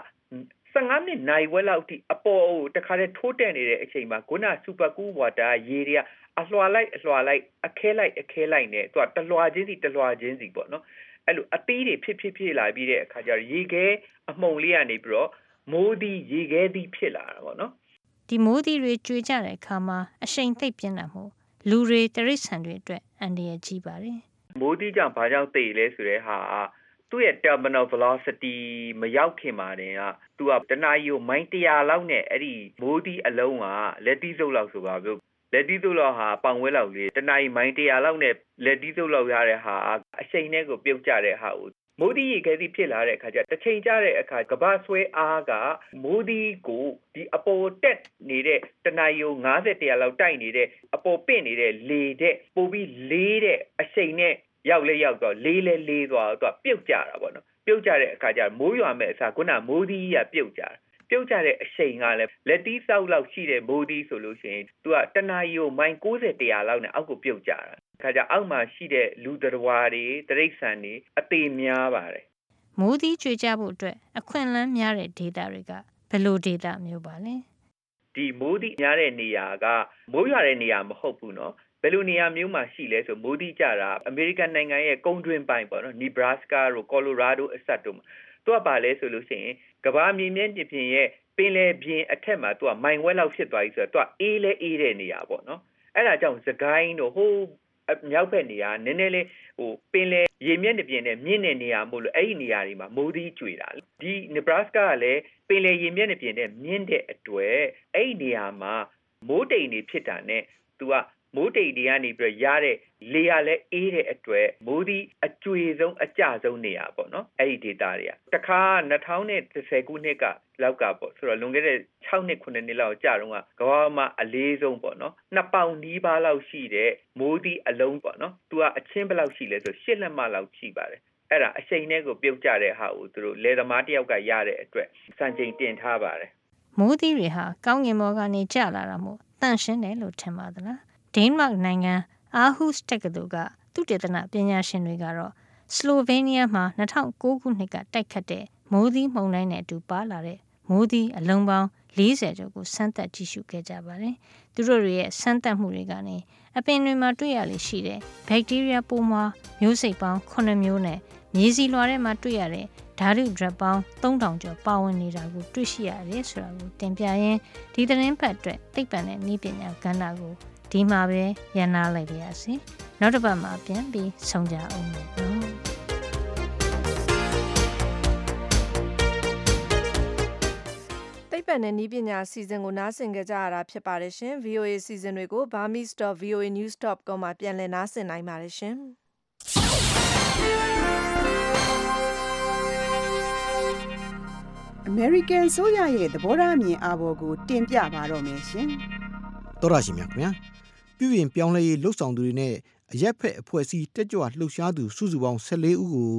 Speaker 1: 15မိနစ်နိုင်ဝက်လောက်ထိအပေါ်ကိုတခါတည်းထိုးတက်နေတဲ့အချိန်မှာခုန super cool water ရေတွေကအလွှာလိုက်အခဲလိုက်နဲ့သူကတလွှာချင်းစီပေါ့နော်အဲ့လိုအသီးတွေဖြစ်လာပြီးတဲ့အခါကျတော့ရေခဲအမှုန်လေးကနေပြီးတော့မိုးသီးရေခဲသီးဖြစ်လာတာပေါ့နော်
Speaker 3: ဒီမိုးသီးတွေကျွေကြတဲ့အခါမှာအရှိန်သိပ်ပြင်းတာမို့လူတွေတရိတ်ဆန်တွေအတွက်အန္တရာယ်ကြီးပါတယ်
Speaker 1: မိုးသီးကြောင့်ဘာကြောင့်သိလဲဆိုတဲ့ဟာသူ့ရဲ့ terminal velocity မရောက်ခင်မှာတင်ကသူကတနာရီကိုမိုင်100လောက်နဲ့အဲ့ဒီမိုးသီးအလုံးကလက်သီးစုပ်လောက်ဆိုပါဘူးလက်သီးစုပ်လောက်ဟာပေါင်ဝဲလောက်လေးတနာရီမိုင်100လောက်နဲ့လက်သီးစုပ်လောက်ရတဲ့ဟာအရှိန်နဲ့ကိုပြုတ်ကျတဲ့ဟာကိုမိုးသီးရေခဲသီးဖြစ်လာတဲ့အခါကျတစ်ချိန်ကျတဲ့အခါကဘာဆွဲအားကမိုးသီးကိုဒီအပေါ်တက်နေတဲ့တနာရီကို90-100လောက်တိုက်နေတဲ့အပေါ်ပင့်နေတဲ့လေတဲ့ပိုပြီးလေးတဲ့အရှိန်နဲ့ရောက်တော့လေးသွားတော့ပြုတ်ကျတာပေါ့နော်ပြုတ်ကျတဲ့အခါကျမိုးရွာမဲ့အစားခုနမိုးသီးကပြုတ်ကျတဲ့အရှိန်ကလည်းလက်သီးဆောက်လောက်ရှိတဲ့မိုးသီးဆိုလို့ရှိရင်သူကတနာရီကိုမိုင်90-100လောက်နဲ့အောက်ကိုပြုတ်ကျတာခါကျအောက်မှာရှိတဲ့လူသတ္တဝါတွေတရိတ်ဆန်တွေအသေးများပါတယ်
Speaker 3: မိုးသီးကျွေကြဖို့အတွက်အခွင့်အလမ်းများတဲ့ဒေသတွေကဘယ်လိုဒေသမျိုးပါလဲ
Speaker 1: ဒီမိုးသီးများတဲ့နေရာကမိုးရွာတဲ့နေရာမဟုတ်ဘူးနော်ဘယ်လိုနေရာမျိုးမှာရှိလဲဆိုမိုးသီးကြတာအမေရိကန်နိုင်ငံရဲ့ကုန်းတွင်းပိုင်းပေါ့နော်နီဘရာစကာတို့ကော်လိုရာဒိုအစပ်တို့သူကပါလဲဆိုလို့ရှိရင်ကမ္ဘာမြေမျက်နှာပြင်ရဲ့ပင်လယ်ပြင်အထက်မှာသူကမိုင်ဝက်လောက်ဖြစ်သွားပြီဆိုတော့သူကအေးတဲ့နေရာပေါ့နော်အဲ့ဒါကြောင့်စကိုင်းတို့ဟိုမြောက်ဘက်နေရာနည်းနည်းလေးပင်လယ်ရေမျက်နှာပြင်နဲ့မြင့်တဲ့နေရာမို့လို့အဲ့ဒီနေရာတွေမှာမိုးသီးကျွေတာဒီနီဘရာစကာကလည်းပင်လယ်ရေမျက်နှာပြင်နဲ့မြင့်တဲ့အတွက်အဲ့ဒီနေရာမှာမိုးတိမ်တွေဖြစ်တာနဲ့သူကမိုးတိမ်တွေကနေပြီးရတဲ့လေရလဲအေးတဲ့အတွက်မိုးသီးအကျွေဆုံးအကျဆုံးနေရာပေါ့နော်အဲ့ဒီဒေတာတွေကတခါ2010ခုနှစ်ကလောက်ကပေါ့ဆိုတော့လွန်ခဲ့တဲ့6နှစ်9နှစ်လောက်ကြာတော့ကဘာမှအလေးဆုံးပေါ့နော်2ပေါင်နီးပါးလောက်ရှိတဲ့မိုးသီးအလုံးပေါ့နော်သူကအချင်းဘယ်လောက်ရှိလဲဆို8လက်မလောက်ရှိပါတယ်အဲ့ဒါအချိန်နဲ့ကိုပြုတ်ကျတဲ့ဟာကိုသူတို့လေသမားတယောက်ကရတဲ့အတွက်စံချိန်တင်ထားပါတယ်
Speaker 3: မိုးသီးတွေဟာကောင်းကင်ဘော်ကနေကျလာတာမို့တန့်ရှင်းတယ်လို့ထင်ပါသလားဒိန်းမတ်နိုင်ငံအာဟုစ်တက္ကသိုလ်ကသုတေသနပညာရှင်တွေကတော့စလိုဗေးနီးယားမှာ2009ခုနှစ်ကတိုက်ခတ်တဲ့မိုးသီးမုန်တိုင်းနဲ့အတူပါလာတဲ့မိုးသီးအလုံးပေါင်း40ကျော်ကိုစမ်းသပ်ကြည့်ရှုခဲ့ကြပါတယ်။သူတို့ရဲ့စမ်းသပ်မှုတွေကနေအပင်တွေမှာတွေ့ရလေရှိတဲ့ဘက်တီးရီးယားပိုးမွှားမျိုးစိတ်ပေါင်း9မျိုးနဲ့မြေစီလွှာထဲမှာတွေ့ရတဲ့ဓာတုဒရက်ပေါင်း3000ကျော်ပါဝင်နေတာကိုတွေ့ရှိရတယ်ဆိုတာကိုတင်ပြရင်းဒီသတင်းပတ်အတွက်သိပ္ပံနဲ့နည်းပညာကဏ္ဍကိုဒီမှာပဲရန်နာလိုက်ပါရစေနောက်တစ်ပတ်မှာပြန်ပြီးဆုံကြအောင်နော်
Speaker 2: ပတ်နဲ့နည်းပညာအစီအစဉ်ကိုနားဆင်ကြရတာဖြစ်ပါတယ်ရှင်။ VOA အစီအစဉ်တွေကို burmese.voanews.com မှာပြန်လည်နားဆင်နိုင်ပါတယ်ရှင်။
Speaker 18: American ဆိုရရဲ့သဘောထားအမြင်အာဘော်ကိုတင်ပြပါတော့မယ်ရှင်
Speaker 6: ။တော်ရရှိမြခင်ဗျာ။ပြုပြင်ပြောင်းလဲရေးလှုပ်ဆောင်သူတွေနဲ့အရက်ဖက်အဖွဲ့အစည်းတက်ကြွလှုပ်ရှားသူစုစုပေါင်း14ဦးကို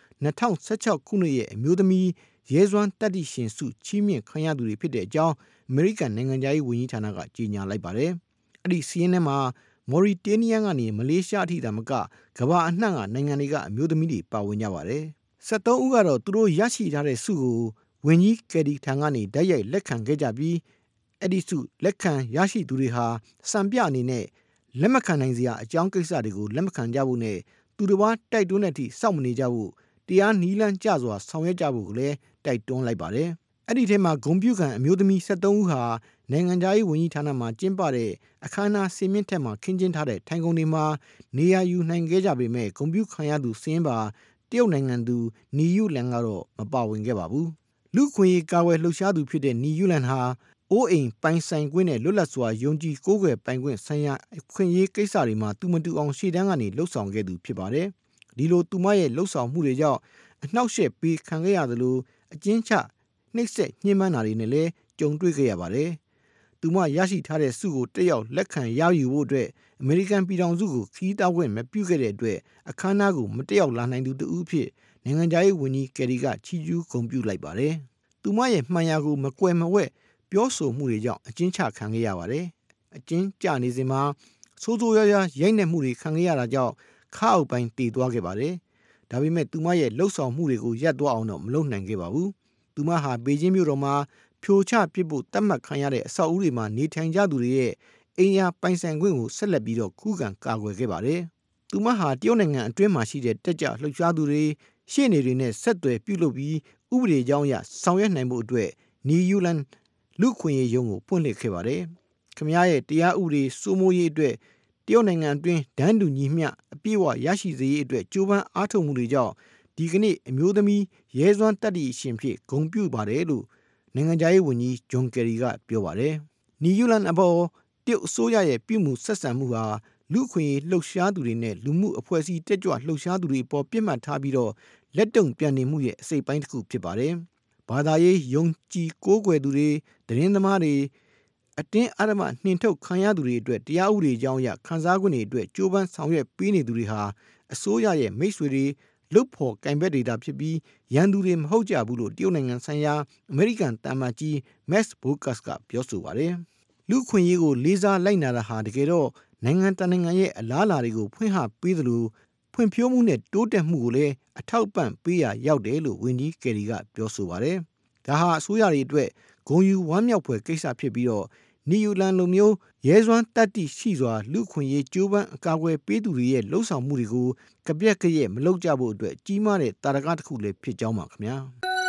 Speaker 6: 2016ခုနှစ်ရဲ့အမျိုးသမီးရဲစွမ်းတတ္တိရှင်စုချီးမြှင့်ခံရသူတွေဖြစ်တဲ့အကြောင်းအမေရိကန်နိုင်ငံသားရေးဝန်ကြီးဌာနကကြေညာလိုက်ပါတယ်။အဲ့ဒီစီးရင်ထဲမှာမော်ရီတေးနီးယားကနေမလေးရှားအထိသာမကကမ္ဘာအနှံ့ကနိုင်ငံတွေကအမျိုးသမီးတွေပါဝင်ကြပါတယ်။73ဦးကတော့သူတို့ရရှိထားတဲ့စုကိုဝန်ကြီးကယ်ဒီထံကနေတိုက်ရိုက်လက်ခံခဲ့ကြပြီးအဲ့ဒီစုလက်ခံရရှိသူတွေဟာစံပြအနေနဲ့လက်မခံနိုင်စရာအကြောင်းကိစ္စတွေကိုလက်မခံကြဖို့နဲ့သူတစ်ပါးတိုက်တွန်းတဲ့အထိစောင့်မနေကြဖို့တရားနီးလန်းကျစွာဆောင်ရွက်ကြဖို့လည်းတိုက်တွန်းလိုက်ပါတယ်။အဲ့ဒီထဲမှာဂုဏ်ပြုခံအမျိုးသမီး73ဦးဟာနိုင်ငံသားရေးဝန်ကြီးဌာနမှကျင်းပတဲ့အခမ်းအနားစင်မြင့်ထက်မှခင်းကျင်းထားတဲ့ထိုင်ကုန်တွေမှာနေရာယူနိုင်ခဲ့ကြပေမဲ့ဂုဏ်ပြုခံရသူစင်းပါတရုတ်နိုင်ငံသူနီယူလန်ကတော့မပါဝင်ခဲ့ပါဘူး။လူခွင့်ရေးကာဝယ်လှုပ်ရှားသူဖြစ်တဲ့နီယူလန်ဟာအိုးအိမ်ပိုင်ဆိုင်ခွင့်နဲ့လွတ်လပ်စွာယုံကြည်ကိုးကွယ်ပိုင်ခွင့်ဆိုင်ရာခွင့်ရေးကိစ္စတွေမှာသူမတူအောင်ရှေ့တန်းကနေလှုပ်ဆောင်ခဲ့သူဖြစ်ပါတယ်။ဒီလိုသူမရဲ့လှုပ်ဆောင်မှုတွေကြောင့်အနှောက်အယှက်ပေးခံခဲ့ရသလိုအကျဉ်းချနှိပ်စက်ညှဉ်းပန်းတာတွေနဲ့လည်းကြုံတွေ့ခဲ့ရပါတယ်။သူမရရှိထားတဲ့စုကိုတက်ရောက်လက်ခံရယူဖို့အတွက်အမေရိကန်ပြည်ထောင်စုကိုခီးတောက်ခွင့်မပြုခဲ့တဲ့အတွက်အခမ်းအနားကိုမတက်ရောက်လာနိုင်သူတဦးဖြစ်နိုင်ငံသားရေးဝန်ကြီးကယ်ရီကချီးကျူးဂုဏ်ပြုလိုက်ပါတယ်။သူမရဲ့မှန်ရာကိုမကွယ်မဝဲပြောဆိုမှုတွေကြောင့်အကျဉ်းချခံခဲ့ရပါတယ်။အကျဉ်းကျနေစဉ်မှာဆိုးဆိုးရွားရွားရိုက်နှက်မှုတွေခံခဲ့ရတာကြောင့်ခါအောက်ပိုင်းတည်သွားခဲ့ပါတယ်။ဒါပေမဲ့သူမရဲ့လှုပ်ဆောင်မှုတွေကိုရပ်သွားအောင်တော့မလုပ်နိုင်ခဲ့ပါဘူး။သူမဟာဘေကျင်းမြို့တော်မှာဖြိုချပစ်ဖို့တတ်မှတ်ခံရတဲ့အဆောက်အဦတွေမှာနေထိုင်ကြသူတွေရဲ့အိမ်ယာပိုင်ဆိုင်ခွင့်ကိုဆက်လက်ပြီးတော့ခုခံကာကွယ်ခဲ့ပါတယ်။သူမဟာတရုတ်နိုင်ငံအတွင်းမှာရှိတဲ့တက်ကြလှုပ်ရှားသူတွေရှေ့နေတွေနဲ့ဆက်သွယ်ပြုလုပ်ပြီးဥပဒေကြောင်းအရဆောင်ရွက်နိုင်ဖို့အတွက်နီယူလန်လူခွင့်ရေးရုံးကိုဖွင့်လှစ်ခဲ့ပါတယ်။ခင်ဗျားရဲ့တရားဥပဒေစိုးမိုးရေးအတွက်တရုတ်နိုင်ငံအတွင်းဒန်းတူညီမျှအပြည့်အဝရရှိစေရေးအတွက်ကြိုးပမ်းအားထုတ်မှုတွေကြောင့်ဒီကနေ့အမျိုးသမီးရဲစွမ်းတတ္တိရှင်ဖြစ်ဂုဏ်ပြုပါတယ်လို့နိုင်ငံသားရေးဝန်ကြီးဂျွန်ကယ်ရီကပြောပါတယ်။နီယူလန်အပေါ်တရုတ်အစိုးရရဲ့ပြုမှုဆက်ဆံမှုဟာလူခွင့်ရေးလှုပ်ရှားသူတွေနဲ့လူမှုအဖွဲ့အစည်းတက်ကြွလှုပ်ရှားသူတွေပေါ်ပြစ်မှတ်ထားပြီးတော့လက်တုံ့ပြန်နေမှုရဲ့အစိတ်ပိုင်းတစ်ခုဖြစ်ပါတယ်။ဘာသာရေးယုံကြည်ကိုးကွယ်သူတွေသတင်းသမားတွေအတင်းအဓမ္မနှင်ထုတ်ခံရသူတွေအတွက်တရားဥပဒေကြောင်းအရခန်းစားခွင့်တွေအတွက်ကြိုးပမ်းဆောင်ရွက်ပေးနေသူတွေဟာအစိုးရရဲ့မိတ်ဆွေတွေလုတ်ဖို့ကင်ဘက်ဒေတာဖြစ်ပြီးရန်သူတွေမဟုတ်ကြဘူးလို့တရုတ်နိုင်ငံဆိုင်ရာအမေရိကန်တမန်ကြီး Max Bocas ကပြောဆိုပါတယ်။လူခွင့်ရေးကိုလေးစားလိုက်နာတာဟာတကယ်တော့နိုင်ငံတကာနိုင်ငံရဲ့အလားအလာတွေကိုဖွင့်ဟပေးသလိုဖွံ့ဖြိုးမှုနဲ့တိုးတက်မှုကိုလည်းအထောက်ပံ့ပေးရရောက်တယ်လို့ဝန်ကြီးကယ်ရီကပြောဆိုပါတယ်။ဒါဟာအစိုးရတွေအတွက်ဂုဏ်ယူဝမ်းမြောက်ဖွယ်ကိစ္စဖြစ်ပြီးတော့နီယူလန်လိုမျိုးရဲစွမ်းတတ္တိရှိစွာလူခွင့်ရေးကြိုးပမ်းအကာအကွယ်ပေးသူတွေရဲ့လှုပ်ဆောင်မှုတွေကိုကပြက်ကရက်မလုပ်ကြဖို့အတွက်ကြီးမားတဲ့တာရကတစ်ခုလည်းဖြစ်ကြောင်းပါခင်ဗျာ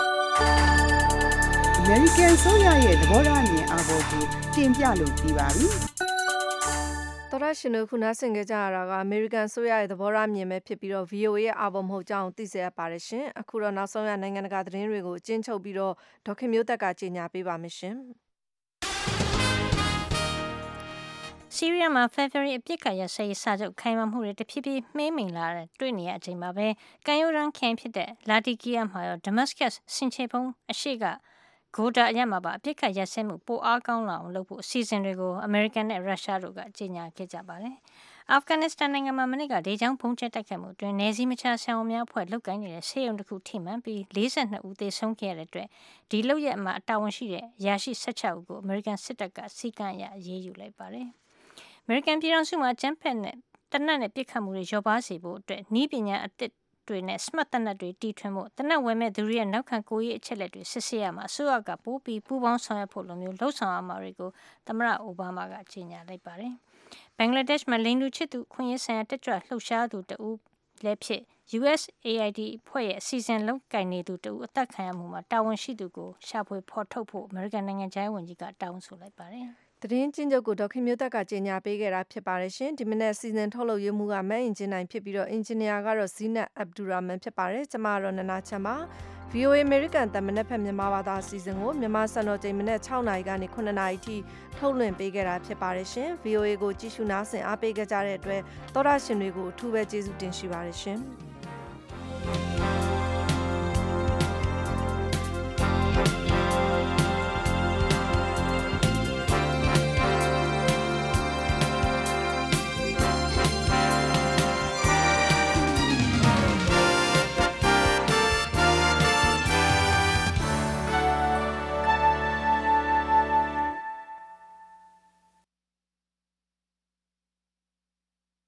Speaker 18: ။ American ဆိုရရဲ့သဘောထားအမြင်အာဘော်ကိုတင်ပြလို့ပြီးပါပြီ
Speaker 2: ။တော်ရရှင်တို့ခုနဆင်ကြကြရတာကအမေရိကန်ဆိုရရဲ့သဘောထားမြင်ပဲဖြစ်ပြီးတော့ VOA ရဲ့အာဘော်မဟုတ်ကြောင်းသိစေရပါတယ်ရှင်။အခုတော့နောက်ဆုံးရနိုင်ငံတကာသတင်းတွေကိုအကျဉ်းချုပ်ပြီးတော့ဒေါက်ခင်မျိုးသက်ကကြေညာပေးပါမယ်ရှင်။
Speaker 3: ဆီးရီးယားမှာ February အပြစ်ကရစရေးစာချုပ်ခိုင်မာမှုတွေတဖြည်းဖြည်းမှေးမှိန်လာတဲ့တွေ့နေရအချိန်မှာပဲကံရိုးတန်းခရိုင်ဖြစ်တဲ့လာတီကီယာမှာရော Damascus ဆင်ခြေဖုံးအရှိကဂိုတာအရက်မှာပါအပြစ်ကရစဲမှုပိုအားကောင်းလာအောင်လုပ်ဖို့အစီအစဉ်တွေကိုအမေရိကန်နဲ့ရုရှားတို့ကကြေညာခဲ့ကြပါတယ်။အာဖဂန်နစ္စတန်နိုင်ငံမှာမနေ့ကဒေသဘုံကျဲတိုက်ခိုက်မှုအတွင်းနယ်စည်းမခြားဆရာဝန်များအဖွဲ့လုပ်ကိုင်နေတဲ့ဆေးရုံတစ်ခုထိမှန်ပြီး42ဦးသေဆုံးခဲ့ရတဲ့အတွက်ဒီလုပ်ရက်မှာတာဝန်ရှိတဲ့ရာရှိ16ဦးကိုအမေရိကန်စစ်တပ်ကစီကံရအရေးယူလိုက်ပါတယ်။အမေရိကန်ပြည်ထောင်စုမှာကျန်းဖက်နဲ့တနက်နဲ့ပြစ်ခတ်မှုတွေလျော့ပါစေဖို့အတွက်နည်းပညာအသစ်တွေနဲ့ smart တနက်တွေတီထွင်ဖို့တနက်ဝယ်မဲ့သူတွေရဲ့နောက်ခံကိုယ်ရေးအချက်လက်တွေစစ်ဆေးရမှာအစိုးရကပိုးပြီးပူးပေါင်းဆောင်ရွက်ဖို့လိုမျိုးလှုံ့ဆော်ရမှာတွေကိုသမ္မတအိုဘားမားကကြေညာလိုက်ပါတယ်။ဘင်္ဂလားဒေ့ရှ်မှာလိင်တူချစ်သူခွင့်ရေးဆိုင်ရာတက်ကြွလှုပ်ရှားသူတဦးလည်းဖြစ် USAID ဖွဲ့ရဲ့အစီအစဉ်လုပ်ကိုင်နေသူတဦးအသက်ခံရမှုမှာတာဝန်ရှိသူကိုရှာဖွေဖော်ထုတ်ဖို့အမေရိကန်နိုင်ငံခြားရေးဝန်ကြီးကတောင်းဆိုလိုက်ပါတယ်။
Speaker 2: သတင်းကျဉ်းချုပ်ကိုဒေါက်ခင်မျိုးသက်ကကြေညာပေးခဲ့တာဖြစ်ပါတယ်ရှင်ဒီမနေ့စီစဉ်ထုတ်လုပ်ရမှုကမန်အင်ဂျင်နိုင်ဖြစ်ပြီးတော့အင်ဂျင်နီယာကတော့ဇီနတ်အဗ်ဒူရာမန်ဖြစ်ပါတယ်ကျမကတော့နနာချမ်းပါ VOA American တမနက်ဖက်မြန်မာဘာသာအစီအစဉ်ကိုမြန်မာစံတော်ချိန်မနေ့6နာရီကနေ9နာရီထိထုတ်လွှင့်ပေးခဲ့တာဖြစ်ပါတယ်ရှင် VOA ကိုကြည့်ရှုနားဆင်အားပေးကြတဲ့အတွက်သောတာရှင်တွေကိုအထူးပဲကျေးဇူးတင်ရှိပါတယ်ရှင်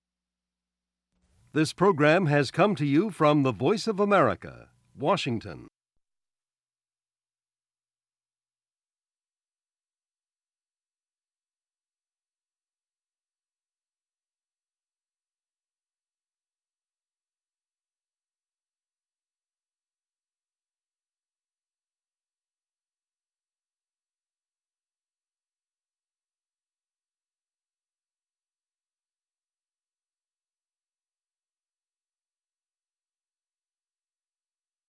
Speaker 7: This program has come to you from the Voice of America, Washington.